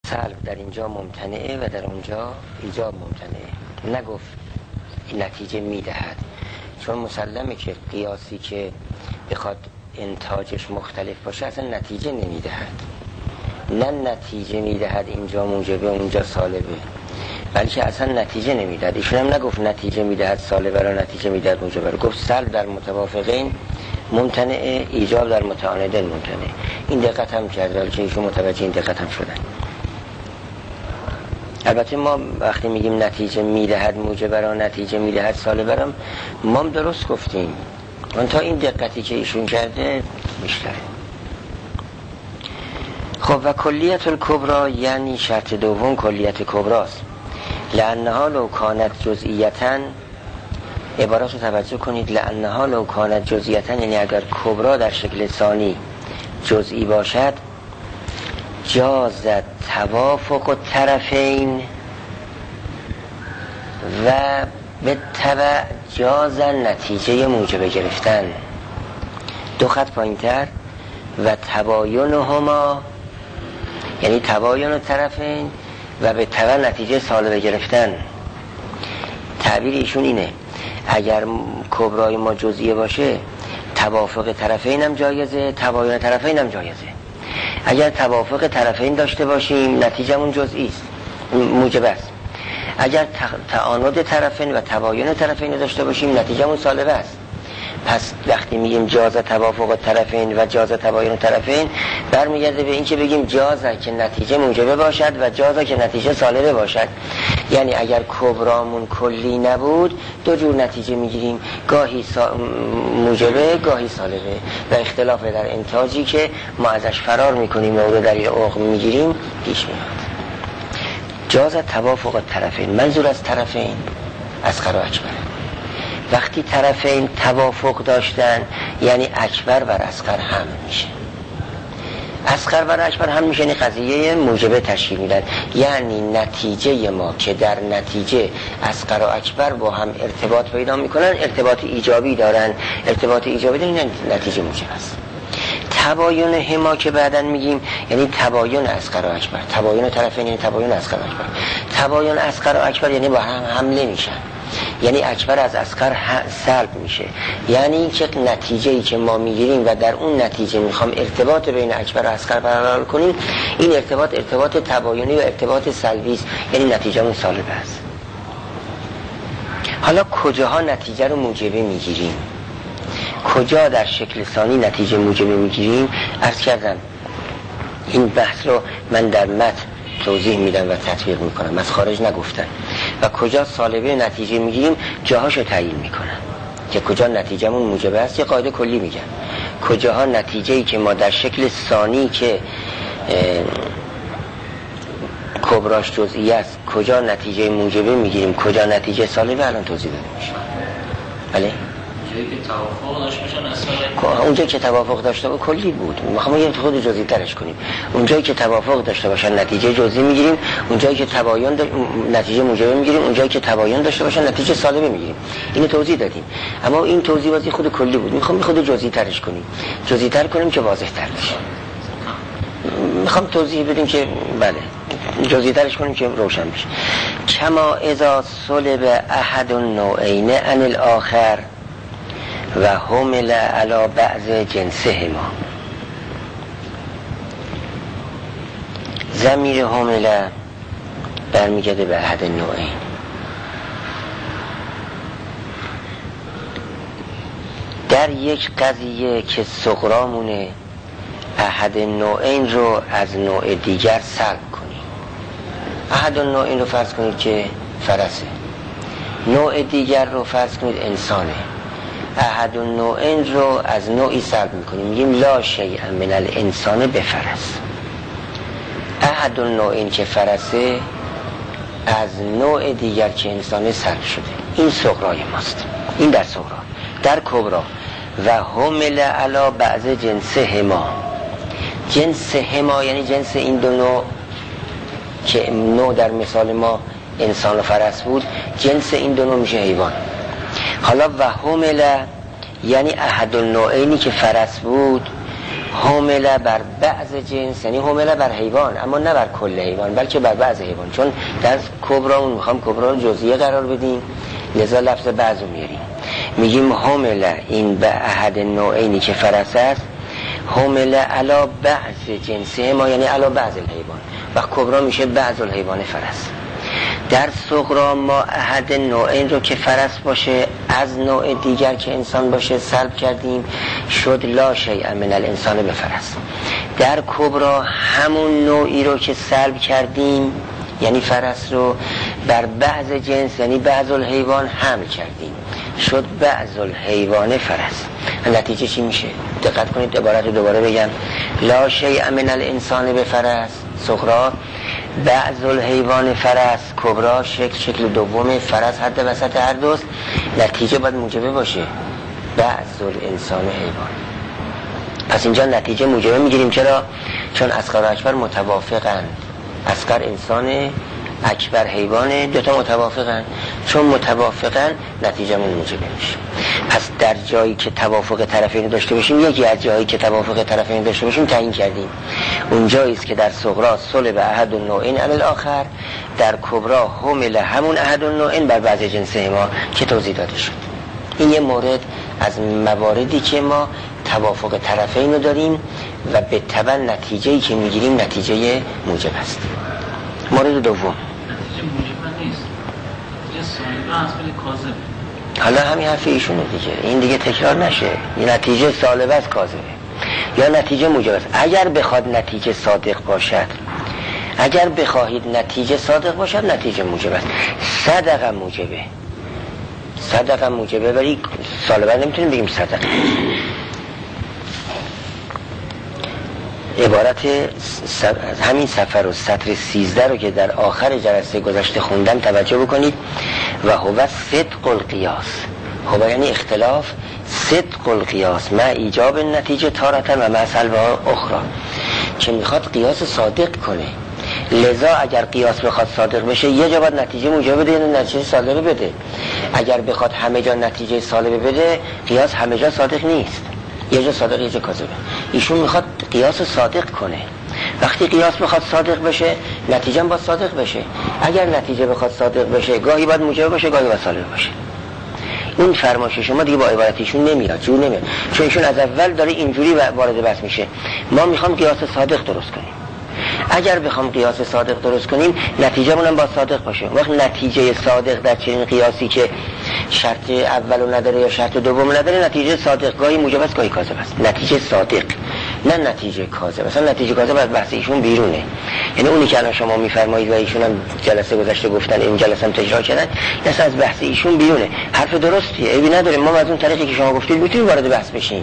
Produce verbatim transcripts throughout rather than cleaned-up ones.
سلب در اینجا ممتنعه و در اونجا ایجاب ممتنعه. نگفت این نتیجه میدهد، چون مسلمه که قیاسی که بخواد انتاجش مختلف باشه اصلا نتیجه نمیدهد. نه نتیجه میدهد اینجا موجبه اونجا سالبه، بلکه اصلا نتیجه نمیدهد. ایشون هم نگفت نتیجه میدهد سالبه را، نتیجه میدهد موجبه را. گفت سلب در متوافقین ممتنعه، ایجاب در متعاندین ممتنعه. این دقت هم کرد، بلکه ایشون متوجه این دقت هم شدن. البته ما وقتی میگیم نتیجه میدهد موجبه را، نتیجه میدهد سالبه را، ما هم درست گفتیم، اون تا این دقتی که ایشون کرده بیشتره. خب و کلیت الکبرى یعنی شرط دوم کلیت کبراست. لانها لو کانت جزئیتاً، عبارات رو توجه کنید، لانها لو کانت جزئیتاً یعنی اگر کبرا در شکل ثانی جزئی باشد، جازت توافق الطرفین و به تبع جاز نتیجه موجبه گرفتن. دو خط پایین تر، و تباینهما یعنی تباین الطرفین و به تبع نتیجه سالبه گرفتن. تعبیر ایشون اینه، اگر کبرای ما جزئیه باشه توافق طرفین هم جایزه، تباین طرفین هم جایزه. اگر توافق طرفین داشته باشیم نتیجهمون جزئی است، موجب است. اگر تعاند طرفین و تباین طرفین داشته باشیم نتیجهمون سالبه است. پس وقتی میگیم جاز توافق طرفین و جاز تباین طرفین، برمیگرده به این که بگیم جازه که نتیجه موجبه باشد و جازه که نتیجه سالبه باشد. یعنی اگر کبرامون کلی نبود دو جور نتیجه میگیریم، گاهی سا... موجبه گاهی سالبه، و اختلاف در انتاجی که ما ازش فرار میکنیم و رو در این عقم میگیریم پیش میاد. جاز توافق طرفین، منظور از طرفین اصغر و اکبر. وقتی طرفین توافق داشتن یعنی اکبر بر اصغر هم میشه، اصغر بر اکبر هم میشه، یعنی قضیه موجبه تشکیل میدن. یعنی نتیجه ما که در نتیجه اصغر و اکبر با هم ارتباط پیدا میکنن، ارتباط ایجابی دارن، ارتباط ایجابی دارن، این نتیجه موجب است. تباین هما که بعدن میگیم یعنی تباین اصغر و اکبر، تباین طرفین یعنی تباین اصغر و اکبر. تباین اصغر و اکبر یعنی با هم حمله میشن، یعنی اکبر از اصغر سلب میشه. یعنی که نتیجه‌ای که ما میگیریم و در اون نتیجه میخوام ارتباط بین اکبر و اصغر برقرار کنیم، این ارتباط ارتباط تباینی و ارتباط سلبی است، یعنی نتیجه‌مون سالب است. حالا کجاها نتیجه رو موجبه میگیریم؟ کجا در شکل ثانی نتیجه موجبه میگیریم؟ عرض کردم این بحث رو من در متن توضیح میدم و تطبیق میکنم، از خارج نگفتن. و کجا سالبه نتیجه میگیریم جاهاشو تعیین میکنن که کجا نتیجهمون موجبه است. یه قاعده کلی میگن کجاها نتیجه‌ای که ما در شکل ثانی که کبراش جزئی است کجا نتیجه موجبه میگیریم، کجا نتیجه سالبه، الان توضیح داده میشه. بله اونجایی که توافق داشته باشن اصلا، اونجایی که توافق داشته باشه کلی بود، میخوام یه خود جزئی ترش کنیم. اونجایی که توافق داشته باشن نتیجه جزئی میگیریم، اونجایی که تباین دا... نتیجه موجبه میگیریم، اونجایی که تباین داشته باشن نتیجه سالبه میگیریم. اینو توضیح دادیم، اما این توضیح واسه خود کلی بود، میخوام خود جزئی ترش کنیم، جزئی تر کنیم که واضح تر بشه. میخوام توضیح بدیم که بله جزئی ترش کنیم که روشن بشه. کما اذا صلب احد النوعین عن الاخر و حمل علی بعض جنسهما. ضمیر حمل برمیگرده به احد النوعین. در یک قضیه که صغرامونه احد النوعین رو از نوع دیگر سلب کنیم. احد النوعین رو فرض کنید که فرسه، نوع دیگر رو فرض کنید انسانه. احد النوعین رو از نوعی سلب میکنیم، میگیم لا شیء من الانسان بفرس. احد النوعین که فرسه از نوع دیگر که انسانه سلب شده. این صغرای ماست، این در صغرا. در کبرا و حمل علی بعض جنس هما، جنس هما یعنی جنس این دو نوع که نوع در مثال ما انسان و فرس بود، جنس این دو نوع میشه حیوان. حالا و حمل یعنی احد النوعینی که فرس بود حمله بر بعض جنس، یعنی حمله بر حیوان اما نه بر کل حیوان بلکه بر بعض حیوان، چون در کبرا اون میخوام کبرا رو جزئیه قرار بدیم لذا لفظ بعض رو میاریم. میگیم حمله این به احد نوعینی که فرس است، حمله علا بعض جنسه ما یعنی علا بعض الحیوان، و کبرا میشه بعض الحیوان فرس. در صغرا ما احد نوعین رو که فرس باشه از نوع دیگر که انسان باشه سلب کردیم، شد لا شیء من الانسان به فرس. در کبرا همون نوعی رو که سلب کردیم یعنی فرس رو بر بعض جنس یعنی بعض الحیوان حمل کردیم، شد بعض الحیوان فرس. نتیجه چی میشه؟ دقت کنید عبارت رو دوباره بگم. لا شیء من الانسان به فرس صغرا، بعض الحیوان فرس کبرا، شکل شکل دوم فرس حد وسط هر دوست، نتیجه باید موجبه باشه بعض الانسان حیوان. پس اینجا نتیجه موجبه میگیریم. چرا؟ چون اصغر و اکبر متوافقن، اصغر انسان اکبر حیوانه، دوتا متوافقن، چون متوافقن نتیجه من موجبه میشه. پس در جایی که توافق طرفین داشته باشیم، یکی از جایی که توافق طرفین داشته باشیم تعیین کردیم، اون جایی است که در صغرا صلب احد النوعین علی الاخر، در کبرا حمل همون احد النوعین بر بعض جنسه ما که توضیح داده شد. این یه مورد از مواردی که ما توافق طرفین رو داریم و به تبع نتیجه‌ای که میگیریم نتیجه موجب است. مورد دوم نتیجه موجب نیست، نتیجه سالبه است ولی کاذبه. حالا همین حرف ایشونه دیگه، این دیگه تکرار نشه. این نتیجه سالبه است کاذبه یا نتیجه موجب است. اگر بخواد نتیجه صادق باشد، اگر بخواهید نتیجه صادق باشد نتیجه موجب است. صدق موجبه، صدق موجبه، ولی سالبه نمیتونیم بگیم صدق. عبارت همین سفر و سطر سیزده رو که در آخر جلسه گذشته خوندم توجه بکنید. و هو صدق القیاس، هو یعنی اختلاف، صدق القیاس مع ایجاب نتیجه تارتا و مع سلب اخرى، که میخواد قیاس صادق کنه. لذا اگر قیاس بخواد صادق بشه یه جا باید نتیجه موجب بده یا نتیجه صادق بده. اگر بخواد همه جا نتیجه صالب بده، قیاس همه جا صادق نیست، یه جا صادق یه جا کاذبه. ایشون میخواد قیاس صادق کنه. وقتی قیاس بخواد صادق بشه نتیجه هم باید صادق بشه. اگر نتیجه بخواد صادق بشه گاهی باید موجب باشه گاهی باید صالب باشه. این فرمایش شما دیگه با عبارتیشون نمیاد، جور نمیاد، چون ایشون از اول داره اینجوری وارد بحث میشه. ما میخوام قیاس صادق درست کنیم. اگر بخوام قیاس صادق درست کنیم نتیجه مونم با صادق باشه. وقت نتیجه صادق در چنین قیاسی که شرط اولو نداره یا شرط دوم نداره، نتیجه صادق گاهی موجب است گاهی کاذب است. نتیجه صادق نه نتیجه کاذب. مثلا نتیجه کاذب از بحث ایشون بیرونه. یعنی اونی که الان شما میفرمایید و ایشون هم جلسه گذشته گفتن، این جلسه هم تکرار کردن، اصلا از بحث ایشون بیرونه. حرف درستیه، عیبی نداره. ما از اون طریقی که شما گفتید میتونیم وارد بحث بشیم.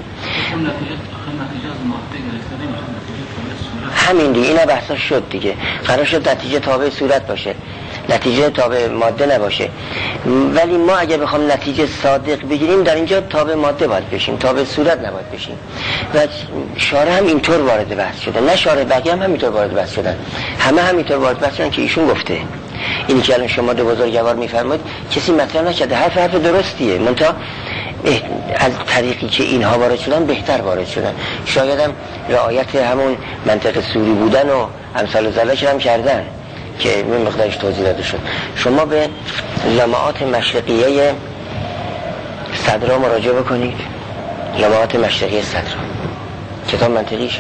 همین دیگه، اینا بحثا شد دیگه. قرار شد نتیجه تابع صورت باشه، نتیجه تابع ماده نباشه. ولی ما اگه بخوام نتیجه صادق بگیریم در اینجا تابع ماده باید بشیم، تابع صورت نباید بشیم. و شارع هم اینطور وارد بحث شده، نه شارع بقیه هم همینطور وارد بحث شدن، همه همینطور وارد بحث شدن که ایشون گفته. اینی که الان شما دو بزرگوار میفرمایید کسی مطرح نکرده، حرف حرف درستیه، منتها از طریقی که اینها وارد شدن بهتر وارد شدن. شاید هم رعایت همون منطق سوری بودن و امثال ذلک هم کردن که من مقدارش توضیح داده شد. شما به لمعات مشرقیه صدرا مراجعه بکنید. لمعات مشرقیه صدرا کتاب منطقیشه،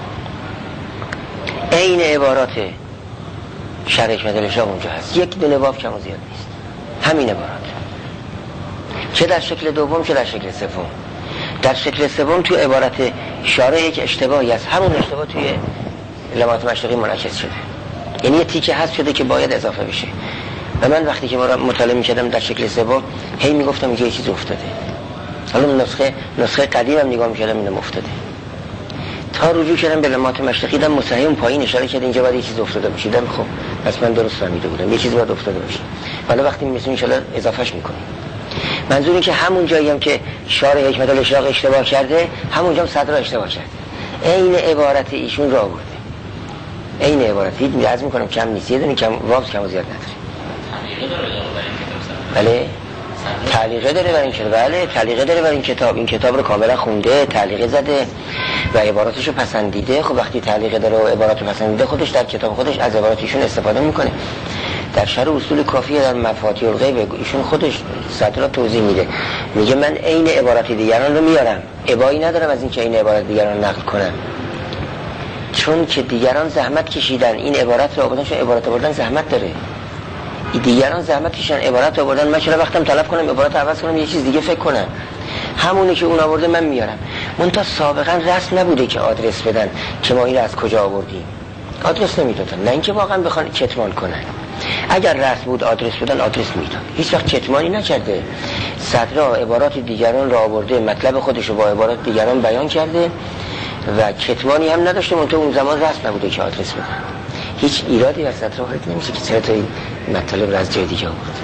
این عبارات شرح حکمت الاشراق اونجا هست، یک دونه باب کم و زیاد نیست، همین عبارات، چه در شکل دوم چه در شکل سوم. در شکل سوم تو عبارت شارع یک اشتباهی است، همون اشتباه توی لمعات مشرقی منعکس شده، یعنی یه تیکه هست شده که باید اضافه بشه. و من وقتی که مطالعه می‌کردم در شکل سوم هی میگفتم اینجا یه چیز افتاده. حالا نسخه نسخه قدیمم نگاه می‌کردم اینم افتاده. تا رجوع کردم به لمعات مشرقی دم مصحح اون پایین اشاره کرد اینجا باید یه چیز افتاده باشه. دم خب پس من درست فهمیده بودم یه چیز باید افتاده باشه. حالا وقتی می‌رسیم ان شاءالله اضافهش می‌کنیم. منظور این که همون جایی هم که شارع حکمت الاشراق اشتباه کرده همونجا هم صدر اشتباه کرد. عین عبارت ایشون را آورده، عین عبارت. هیچ می‌عرض می‌کنم کم نیست، یه دونه کم واو کم و زیاد نداره. بله تعلیقه داره بر این کتاب. بله تعلیقه داره بر این کتاب. این کتاب رو کاملا خونده، تعلیقه زده و عباراتشو پسندیده. خب وقتی تعلیقه داره و عباراتو پسندیده، خودش در کتاب خودش از عباراتشون استفاده میکنه. در شرح اصول کافیه در مفاتیح الغیب ایشون خودش صدر را توضیح میده، میگه من عین عبارات دیگران رو میارم، ابایی ندارم از این که عین عبارات دیگران نقل کنم، چون که دیگران زحمت کشیدن این عبارت رو آوردن، چون عبارت آوردن زحمت داره. دیگران زحمت کشیدن عبارت آوردن، من چرا وقتم طلب کنم عبارت عوض کنم یه چیز دیگه فکر کنم؟ همونی که اون آورده من میارم. منتها سابقا رسم نبوده که آدرس بدن که ما این رو از کجا آوردیم، آدرس نمیدادن، نه اینکه واقعا بخوان کتمان کنن. اگر رسم بود آدرس بدن آدرس میداد، هیچ وقت کتمانی نکرده. صدرا عبارات دیگران را آورده، مطلب خودش رو با عبارات دیگران بیان کرده و کتمانی هم نداشته. منتها اون زمان رسم نبوده که آدرس بدن. هیچ ایرادی بر صدرا وارد نمیشه که چرا تا این مطلب را از جای دیگه آورده.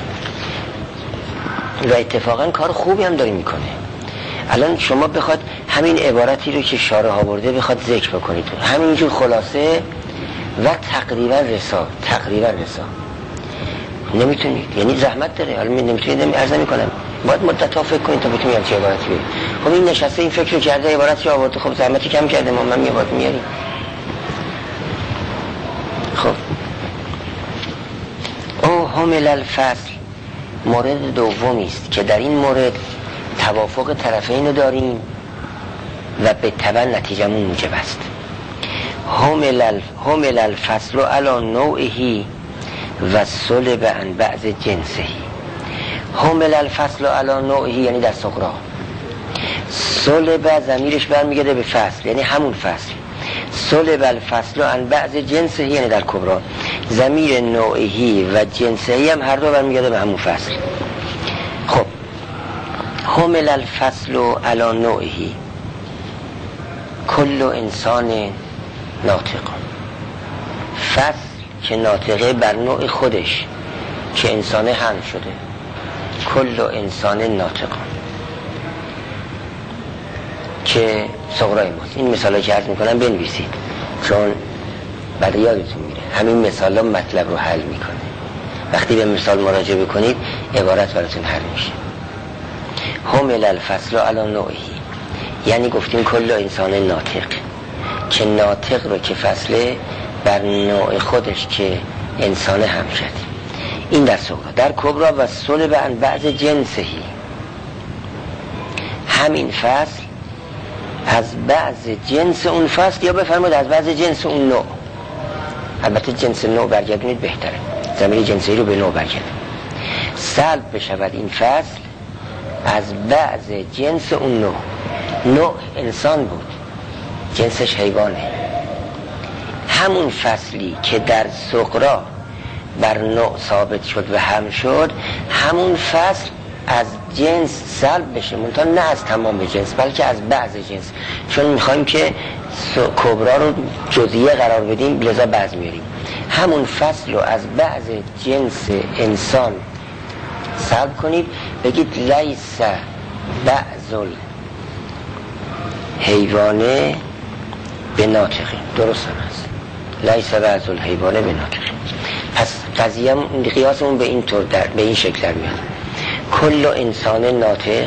و اتفاقا کار خوبی هم داره میکنه. الان شما بخواد همین عبارتی رو که شارح آورده بخواد ذکر بکنید، همینجور خلاصه و تقریبا رسا تقریبا رسا نمیتونید، یعنی زحمت داره. حالا نمیتونید، عرض میکنم باید مدت‌ها فکر کنید تا بتونید چه عبارتی بگید. خب این نشسته این فکر رو کرده، عبارتی آورده، خب زحمتی کم کرده، ما من میاد میاریم. خب او حمل الفصل مورد دومی است که در این مورد توافق طرفین داریم و به تبع نتیجه‌مون موجب است. حمل الف حمل الفصل علی نوعه و صلب عن بعض جنسه. حمل الفصل علی نوعه یعنی در صغرا، صلب ضمیرش برمیگرده به فصل یعنی همون فصل، صلب الفصل عن بعض جنسه یعنی در کبرا، ضمیر نوعه و جنسه هم هر دو برمیگرده به همون فصل. خب حمل الفصل علی نوعه، کل انسان ناطق، فصل که ناطقه بر نوع خودش که انسان هم شده، کل انسان ناطق که صغرای ماست. این مثالا که عرض میکنم بنویسید چون بعد یادتون میره. همین مثالا مطلب رو حل میکنه. وقتی به مثال مراجعه بکنید عبارت براتون حل میشه. حمل الفصل علی نوعه یعنی گفتیم کل انسان ناطق، که ناطق رو که فصله بر نوع خودش که انسان هم شد. این در صغرا. در کبرا و صلب عن بعض جنسهی، همین فصل از بعض جنس اون فصل، یا بفرمایید از بعض جنس اون نوع. البته جنس نوع برگردونید بهتره، ضمیر جنسی رو به نوع برگردونید. سلب بشود این فصل از بعض جنس اون نوع. نوع انسان بود، جنسش حیوانه. همون فصلی که در صغرا بر نوع ثابت شد و هم شد، همون فصل از جنس سلب بشه، منتها نه از تمام جنس بلکه از بعض جنس، چون میخوایم که کبرا رو جزئیه قرار بدیم لذا بعض میاریم. همون فصل رو از بعض جنس انسان سلب کنید، بگید لیس بعض الحیوانه به ناطقی. درست هم هست، لیس بعض الحیوانه به ناطقی. پس قضیه قیاسمون به این طور در به این شکل در میاد. کل انسان ناطق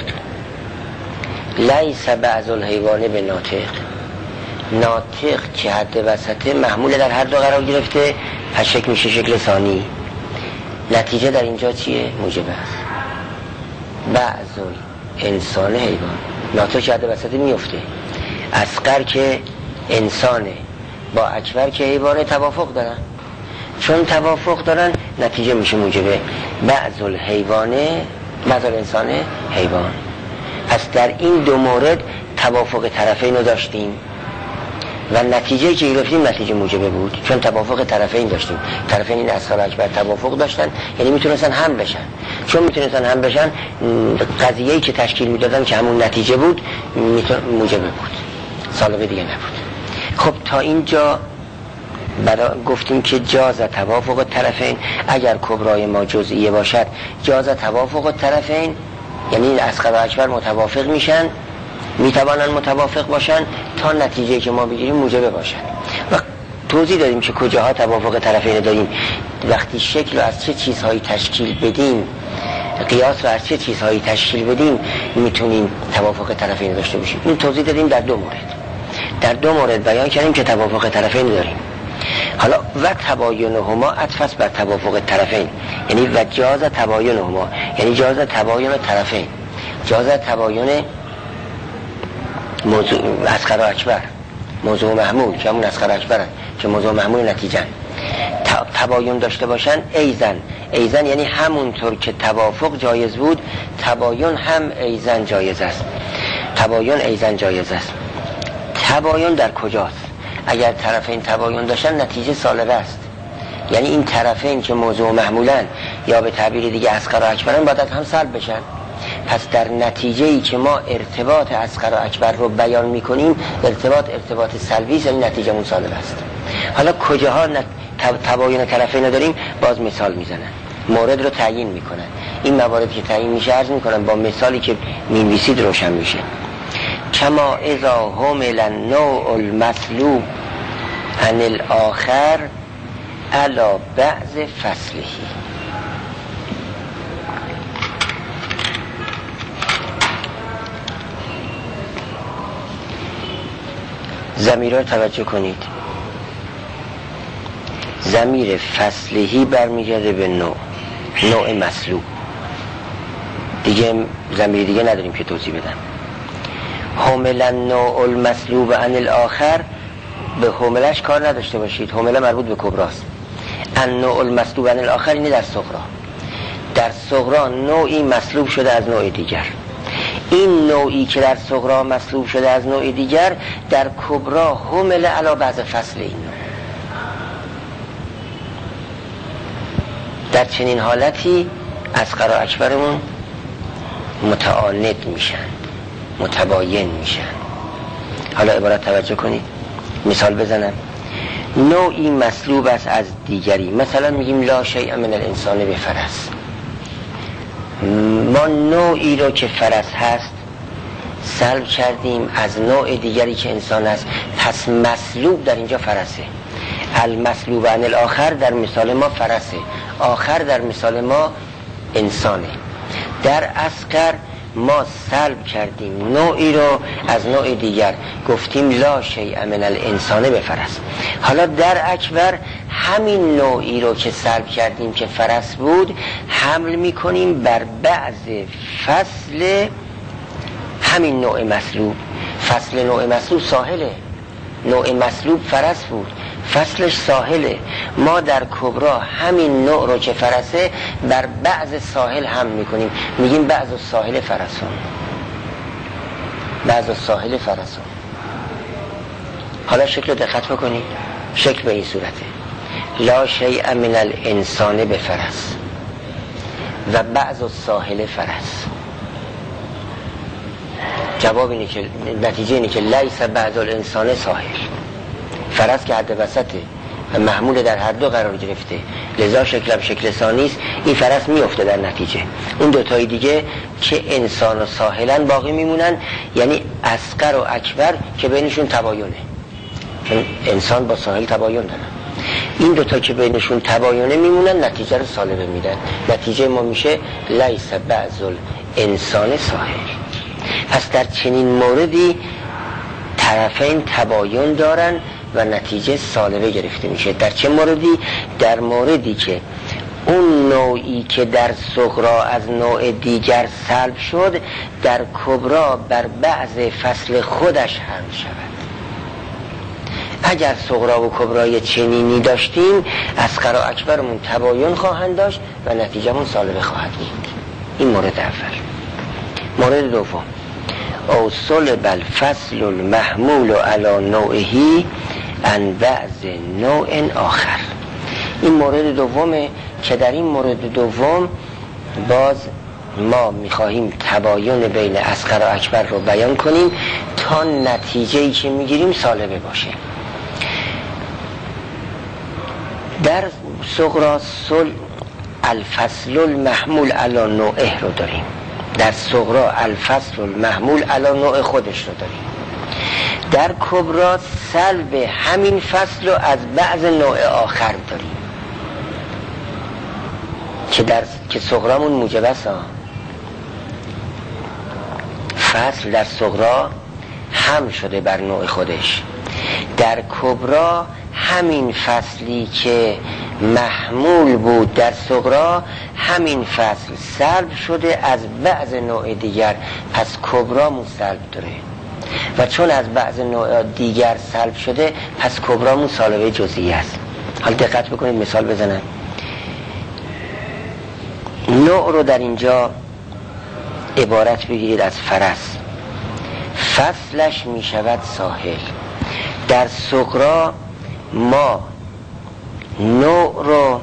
لیس بعض الحیوانه به ناطق. ناطق که حد وسطه محمول در هر دو قرار گرفته، پس شکل میشه شکل ثانی. نتیجه در اینجا چیه؟ موجب است. بعض انسان حیوان، ناطق که حد وسطه میفته. اصغر که انسانه با اکبر که حیوانه توافق دارن، چون توافق دارن نتیجه میشه موجبه بعض الحیوانه بعض الانسان حیوان. پس در این دو مورد توافق طرفین رو داشتیم و نتیجه که گرفتیم نتیجه موجبه بود، چون توافق طرفین داشتیم. طرفین این اصغر اکبر توافق داشتن، یعنی میتونستن هم بشن. چون میتونستن هم بشن، قضیه‌ای که تشکیل میدادن که همون نتیجه بود موجبه بود، سالبه دیگه نبود. خب تا اینجا برای گفتیم که جاز توافق طرفین. اگر کبرای ما جزئیه باشد جاز توافق طرفین، یعنی اصغر و اکبر متوافق میشن، میتوانن متوافق باشن تا نتیجه که ما بگیریم موجبه باشن. و توضیح دادیم که کجاها توافق طرفین داریم. وقتی شکل رو از چه چیزهایی تشکیل بدیم قیاس رو از چه چیزهایی تشکیل بدیم میتونیم توافق طرفین داشته باشیم. این توضیح دادیم در دو مورد. در دو مورد بیان کردیم که توافق طرفین داریم. حالا و تباینهما عطف بر توافق طرفین، یعنی و جاز تباینهما، یعنی جاز تباین طرفین، جاز تباین موضوع اصغر و اکبر، موضوع محمول که همون اصغر و اکبرن که موضوع محمول نتیجه تباین داشته باشن. ایزن ایزن یعنی همونطور که توافق جایز بود تباین هم ایزن جایز است. تباین ایزن جایز است. تباین در کجاست؟ اگر طرفین تباین داشتن نتیجه سالبه است، یعنی این طرفین که موضوع محمولن یا به تعبیر دیگه اصغر و اکبرن باید هم سلب بشن. پس در نتیجه‌ای که ما ارتباط اصغر و اکبر رو بیان می‌کنیم ارتباط ارتباط سلبی است، یعنی نتیجه‌مون سالب است. حالا کجاها تباین طرفین داریم؟ باز مثال میزنن، مورد رو تعیین میکنن. این موارد که تعیین میشه عرض میکنن با مثالی که مینویسید روشن میشه. کما اذا حمل النوع المطلوب عن الاخر علی بعض فصله. ضمیر رو توجه کنید. ضمیر فصلهی برمیگرده به نوع نوع مطلوب. دیگه ضمیر دیگه نداریم که توضیح بدم. حمل النوع المطلوب عن الاخر، به حملش کار نداشته باشید، حمله مربوط به کبراست. النوع المطلوب عن الاخر اینه در صغرا. در صغرا نوعی مطلوب شده از نوع دیگر. این نوعی که در صغرا مطلوب شده از نوع دیگر در کبرا حمل علی بعض فصل این نوع. در چنین حالتی اصغر و اکبرمون متعاند میشن، متباین میشن. حالا عبارت توجه کنید، مثال بزنم. نوعی مطلوب است از دیگری، مثلا میگیم لا شیء من الانسان بفرس. ما نوعی رو که فرس هست سلب کردیم از نوع دیگری که انسان است، پس مطلوب در اینجا فرسه. المطلوب عن الاخر در مثال ما فرسه، آخر در مثال ما انسانه. در اصغر ما سلب کردیم نوعی رو از نوع دیگر، گفتیم لا شیء من الانسان بفرس. حالا در اکبر همین نوعی رو که سلب کردیم که فرس بود حمل میکنیم بر بعض فصل همین نوع مطلوب. فصل نوع مطلوب ساحله، نوع مطلوب فرس بود، فصلش ساحله. ما در کبرا همین نوع رو که فرسه بر بعض ساحل هم میکنیم، میگیم بعض ساحل فرسون، بعض ساحل فرسون. حالا شکل دقت بکنید، شکل به این صورته: لا شیء من الانسان بفرس و بعض ساحل فرس. جواب اینه که نتیجه اینه که لیس بعض الانسان ساحل. فرس که حد وسطه و محمول در هر دو قرار گرفته، لذا شکلم شکل ثانی است، این فرس میفته در نتیجه. اون دوتای دیگه که انسان و ساحلن باقی میمونن، یعنی اصغر و اکبر که بینشون تباینه، چون انسان با ساحل تباین دارن. این دوتا که بینشون تباینه میمونن نتیجه رو سالبه میدن. نتیجه ما میشه لیس بعض الانسان ساحل. پس در چنین موردی طرفین تباین دارن و نتیجه سالبه گرفته میشه. در چه موردی؟ در موردی که اون نوعی که در صغرا از نوع دیگر سلب شد در کبرا بر بعض فصل خودش حمل شود. اگر صغرا و کبرای چنینی داشتیم اصغر و اکبرمون تباین خواهند داشت و نتیجهمون سالبه خواهد بود. این مورد اول. مورد دوم: او صلب الفصل المحمول علی نوعه عن بعض نوع آخر. این مورد دومه که در این مورد دوم باز ما میخواهیم تباین بین اصغر و اکبر رو بیان کنیم تا نتیجه‌ای که میگیریم سالبه باشه. در صغرا صلب الفصل المحمول علی نوعه رو داریم، در صغرا الفصل المحمول علی نوع خودش رو داریم. در کبرا سلب همین فصل رو از بعض نوع آخر داریم که در که صغرامون موجب است. فصل در صغرا هم شده بر نوع خودش، در کبرا همین فصلی که محمول بود در صغرا همین فصل سلب شده از بعض نوع دیگر، پس کبرامون سلب داره و چون از بعض نوع دیگر سلب شده پس کبرامون سالبه جزئی است. حالا دقت بکنید مثال بزنم. نوع رو در اینجا عبارت بگیرید از فرس، فصلش می شود ساحل. در صغرا ما نوع رو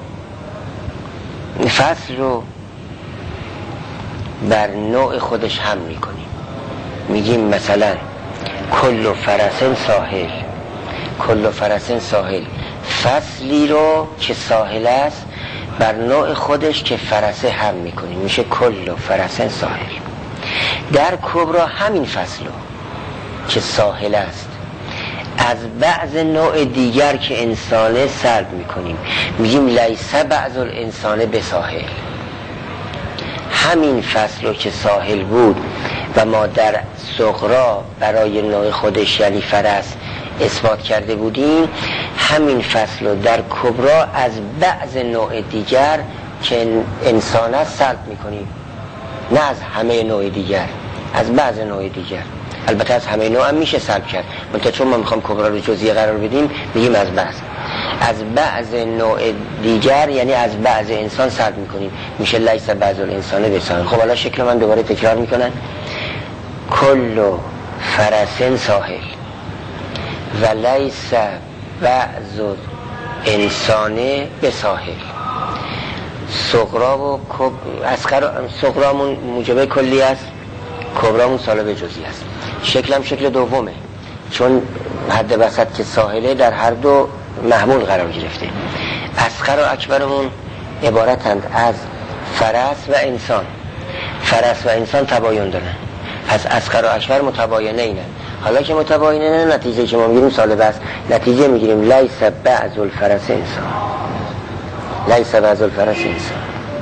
فصل رو بر نوع خودش هم می کنیم، میگیم مثلا کل فرسن ساحل، کل فرسن ساحل، فصلی رو که ساحل است بر نوع خودش که فرسه هم میکنیم، میشه کل فرسن ساحل. در کبرا همین فصل رو که ساحل است از بعض نوع دیگر که انسانه سلب میکنیم، میگیم لیس بعض الانسان به ساحل. همین فصل رو که ساحل بود و ما در صغرا برای نوع خودش یعنی فرس اثبات کرده بودیم، همین فصل رو در کبرا از بعض نوع دیگر که انسان است سلب میکنیم، نه از همه نوع دیگر، از بعض نوع دیگر. البته از همه نوع هم میشه سلب کرد، منتها چون ما میخوام کبرا رو جزئی قرار بدیم میگیم از بعض از بعض نوع دیگر یعنی از بعض انسان سلب میکنیم، میشه لیس بعض الانسان به ساحل. خب حالا شکل من دوباره تکرار میکنن. کل فرسن ساحل و لیس بعض انسانه به ساحل. صغرا و اصغر، صغرامون موجب کلی است، کبرامون سالب جزئی است. شکلم شکل دومه، چون حد وسط که ساحله در هر دو محمول قرار گرفته. اصغر و اکبرمون عبارتند از فرس و انسان. فرس و انسان تباین دارن، پس اصغر و اکبر متباینه اینه. حالا که متباینه نه، نتیجه که ما میگیریم سالب است. نتیجه میگیریم لیس بعض الفرس انسان، لیس بعض الفرس انسان.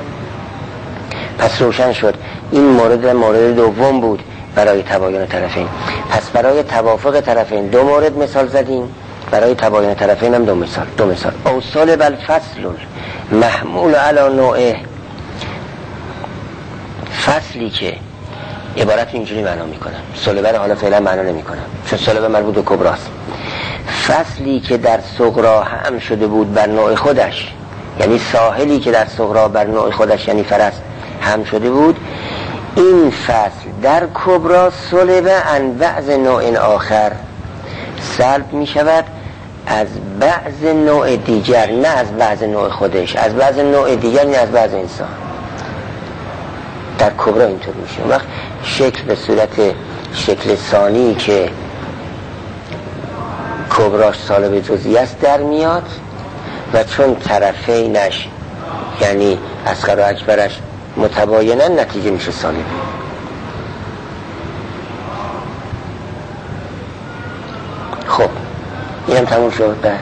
پس روشن شد این مورد مورد دوم بود برای تباین طرفین. پس برای توافق طرفین دو مورد مثال زدیم، برای تباین طرفین هم دو مثال. دو مثال اوصال بالفصل محمول علی نوعه، فصلی که عبارت اینجوری معنا میکنم، سلبه حالا فعلا معنا نمیکنم چون سلبه مربوط به کبراست. فصلی که در صغرا هم شده بود بر نوع خودش، یعنی ساحلی که در صغرا بر نوع خودش یعنی فرس هم شده بود، این فصل در کبرا سلبه عن بعض نوع آخر، سلب می شود از بعض نوع دیگر، نه از بعض نوع خودش، از بعض نوع دیگر، نه از بعض انسان. در کبرا اینطور میشه. وقت شکل به صورت شکل ثانی که کبراش سالب جزئی است در میاد و چون طرفینش یعنی اصغر و اکبرش متباینن نتیجه میشه سالب. خب اینم تموم شد. بس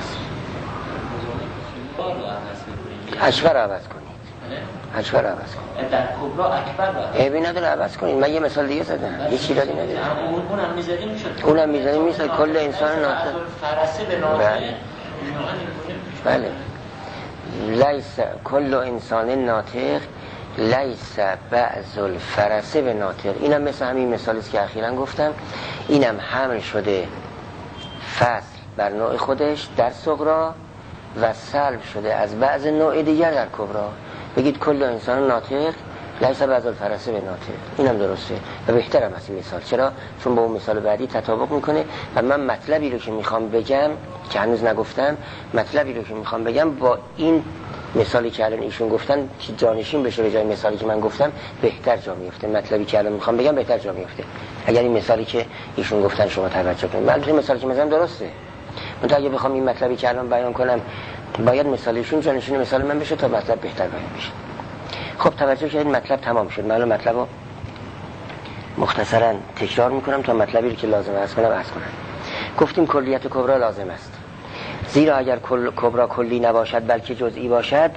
اکبر رو عوض کنید، اکبر رو عوض کنید، در کبرا اکبر رو عیبی نداره عوض کنید. من یه مثال دیگه زدم، یه چیزی نداره. اونم میذاریم میشد، اونم میذاریم میشه کل انسان ناطق فرسه به ناطق. بله لیس کل انسان ناطق لیس بعض الفرسه به ناطق. اینم مثل همین مثالی است که اخیراً گفتم. اینم حمل شده فصل بر نوع خودش در صغرا و سلب شده از بعض نوع دیگر در کبرا. بگید کل انسان ناطق لیس بعض الفرسه به ناطق. اینم درسته و بهترم از این مثال. چرا؟ چون با اون مثال بعدی تطابق میکنه و من مطلبی رو که میخوام بگم که هنوز نگفتم، مطلبی رو که میخوام بگم با این مثالی که الان ایشون گفتن که جانشین بشه به جای مثالی که من گفتم بهتر جا میفته. مطلبی که الان میخوام بگم بهتر جا میفته اگر این مثالی که ایشون گفتن شما توجه کنید. من این مثالی که مثلا درسته، من اگه بخوام این مطلبی که الان بیان کنم باید مثالشون جانشین مثال من بشه تا مطلب بهتر بیان بشه. خب توجه کردید مطلب تمام شد. من مطلب رو مختصرا تکرار میکنم تا مطلبی رو که لازم است کنم عرض کنم. گفتیم کلیت کبرا لازم است، زیرا اگر کل کبرا کلی نباشد بلکه جزئی باشد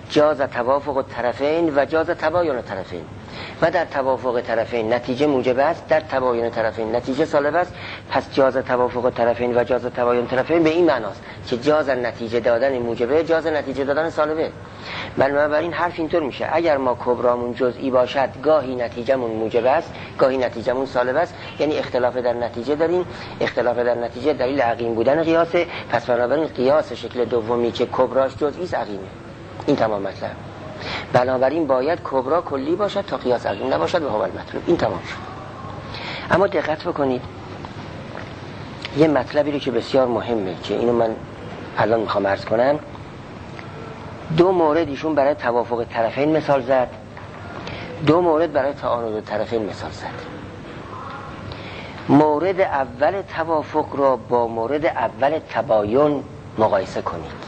جاز توافق الطرفین و جاز تباین الطرفین. و در توافق طرفین نتیجه موجب است، در تباین طرفین نتیجه سالب است. پس جاز توافق طرفین و جاز تباین طرفین به این معناست که جاز نتیجه دادن موجبه، جاز نتیجه دادن سالبه. بنابراین حرف اینطور میشه: اگر ما کبرامون جزئی باشد گاهی نتیجهمون موجب است، گاهی نتیجهمون سالب است. یعنی اختلاف در نتیجه داریم. اختلاف در نتیجه دلیل عقیم بودن قیاسه. پس بنابراین قیاس شکل دومی که کبراش جزئی است عقیمه. این تمام مطلب. بنابراین باید کبرا کلی باشد تا قیاس عقیم نباشد و هو المطلوب. این تمام شد. اما دقت بکنید یه مطلبی رو که بسیار مهمه که اینو من الان میخوام عرض کنم. دو مورد ایشون برای توافق طرفین مثال زد، دو مورد برای تعارض طرفین مثال زد. مورد اول توافق را با مورد اول تباین مقایسه کنید.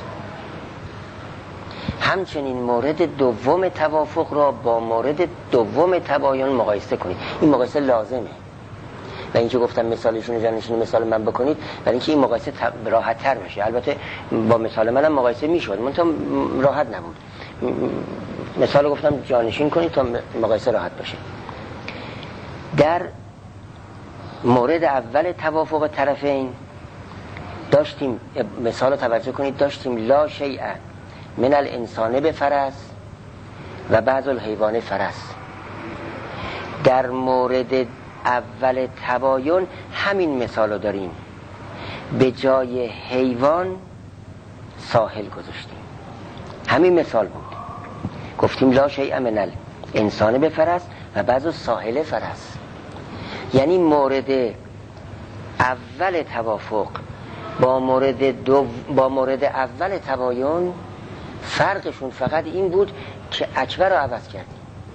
همچنین مورد دوم توافق را با مورد دوم تباین مقایسه کنید. این مقایسه لازمه. و اینکه گفتم مثالشون جانشین مثال من بکنید برای اینکه این مقایسه راحت تر بشه. البته با مثال منم مقایسه میشد منتها راحت نبود. مثال گفتم جانشین کنید تا مقایسه راحت باشه. در مورد اول توافق طرفین داشتیم، مثال توجه کنید، داشتیم لا شیء من الانسان بفرس و بعض الحیوان فرس. در مورد اول تباین همین مثالو داریم، به جای حیوان ساحل گذاشتیم. همین مثال بود، گفتیم لا شیء من الانسان بفرس و بعض الساحل فرس. یعنی مورد اول توافق با مورد دو با مورد اول تباین فرقشون فقط این بود که اکبر رو عوض کردیم.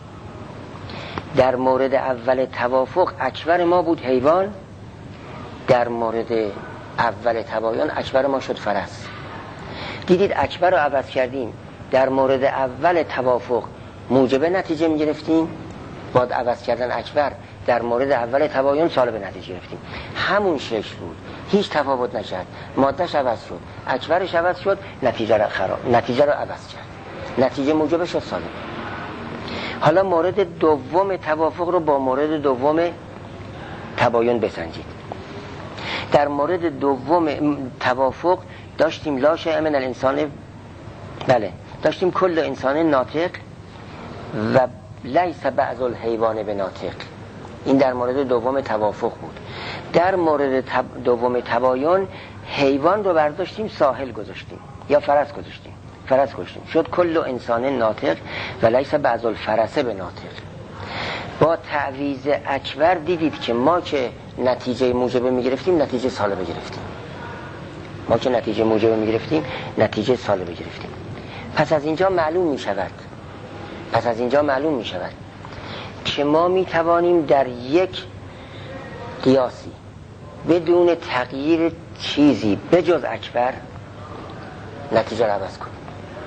در مورد اول توافق اکبر ما بود حیوان، در مورد اول تباین اکبر ما شد فرس. دیدید اکبر رو عوض کردیم. در مورد اول توافق موجب نتیجه می گرفتیم، بعد عوض کردن اکبر در مورد اول تباین سالب نتیجه گرفتیم. همون شکل بود، هیچ تفاوت نشد. مادهش عوض شد، اکبرش عوض شد، نتیجه رو خراب نتیجه رو عوض کرد، نتیجه موجب شد سالب. حالا مورد دوم توافق رو با مورد دوم تباین بسنجید. در مورد دوم توافق داشتیم لا شیء من الانسان، بله داشتیم کل انسان ناطق و لیس بعض الحیوان بناطق. این در مورد دوم توافق بود. در مورد تب... دوم تباین حیوان رو برداشتیم ساحل گذاشتیم یا فرس گذاشتیم، فرس گذاشتیم شد کل انسان ناطق و لیس بعض الفرس بناطق. با تعویض اکبر دیدید که ما که نتیجه موجبه میگرفتیم نتیجه سالبه گرفتیم. ما که نتیجه موجبه میگرفتیم نتیجه سالبه گرفتیم. پس از اینجا معلوم میشود پس از اینجا معلوم میشود که ما میتوانیم در یک قیاسی بدون تغییر چیزی بجز اکبر نتیجه رو عوض کنیم.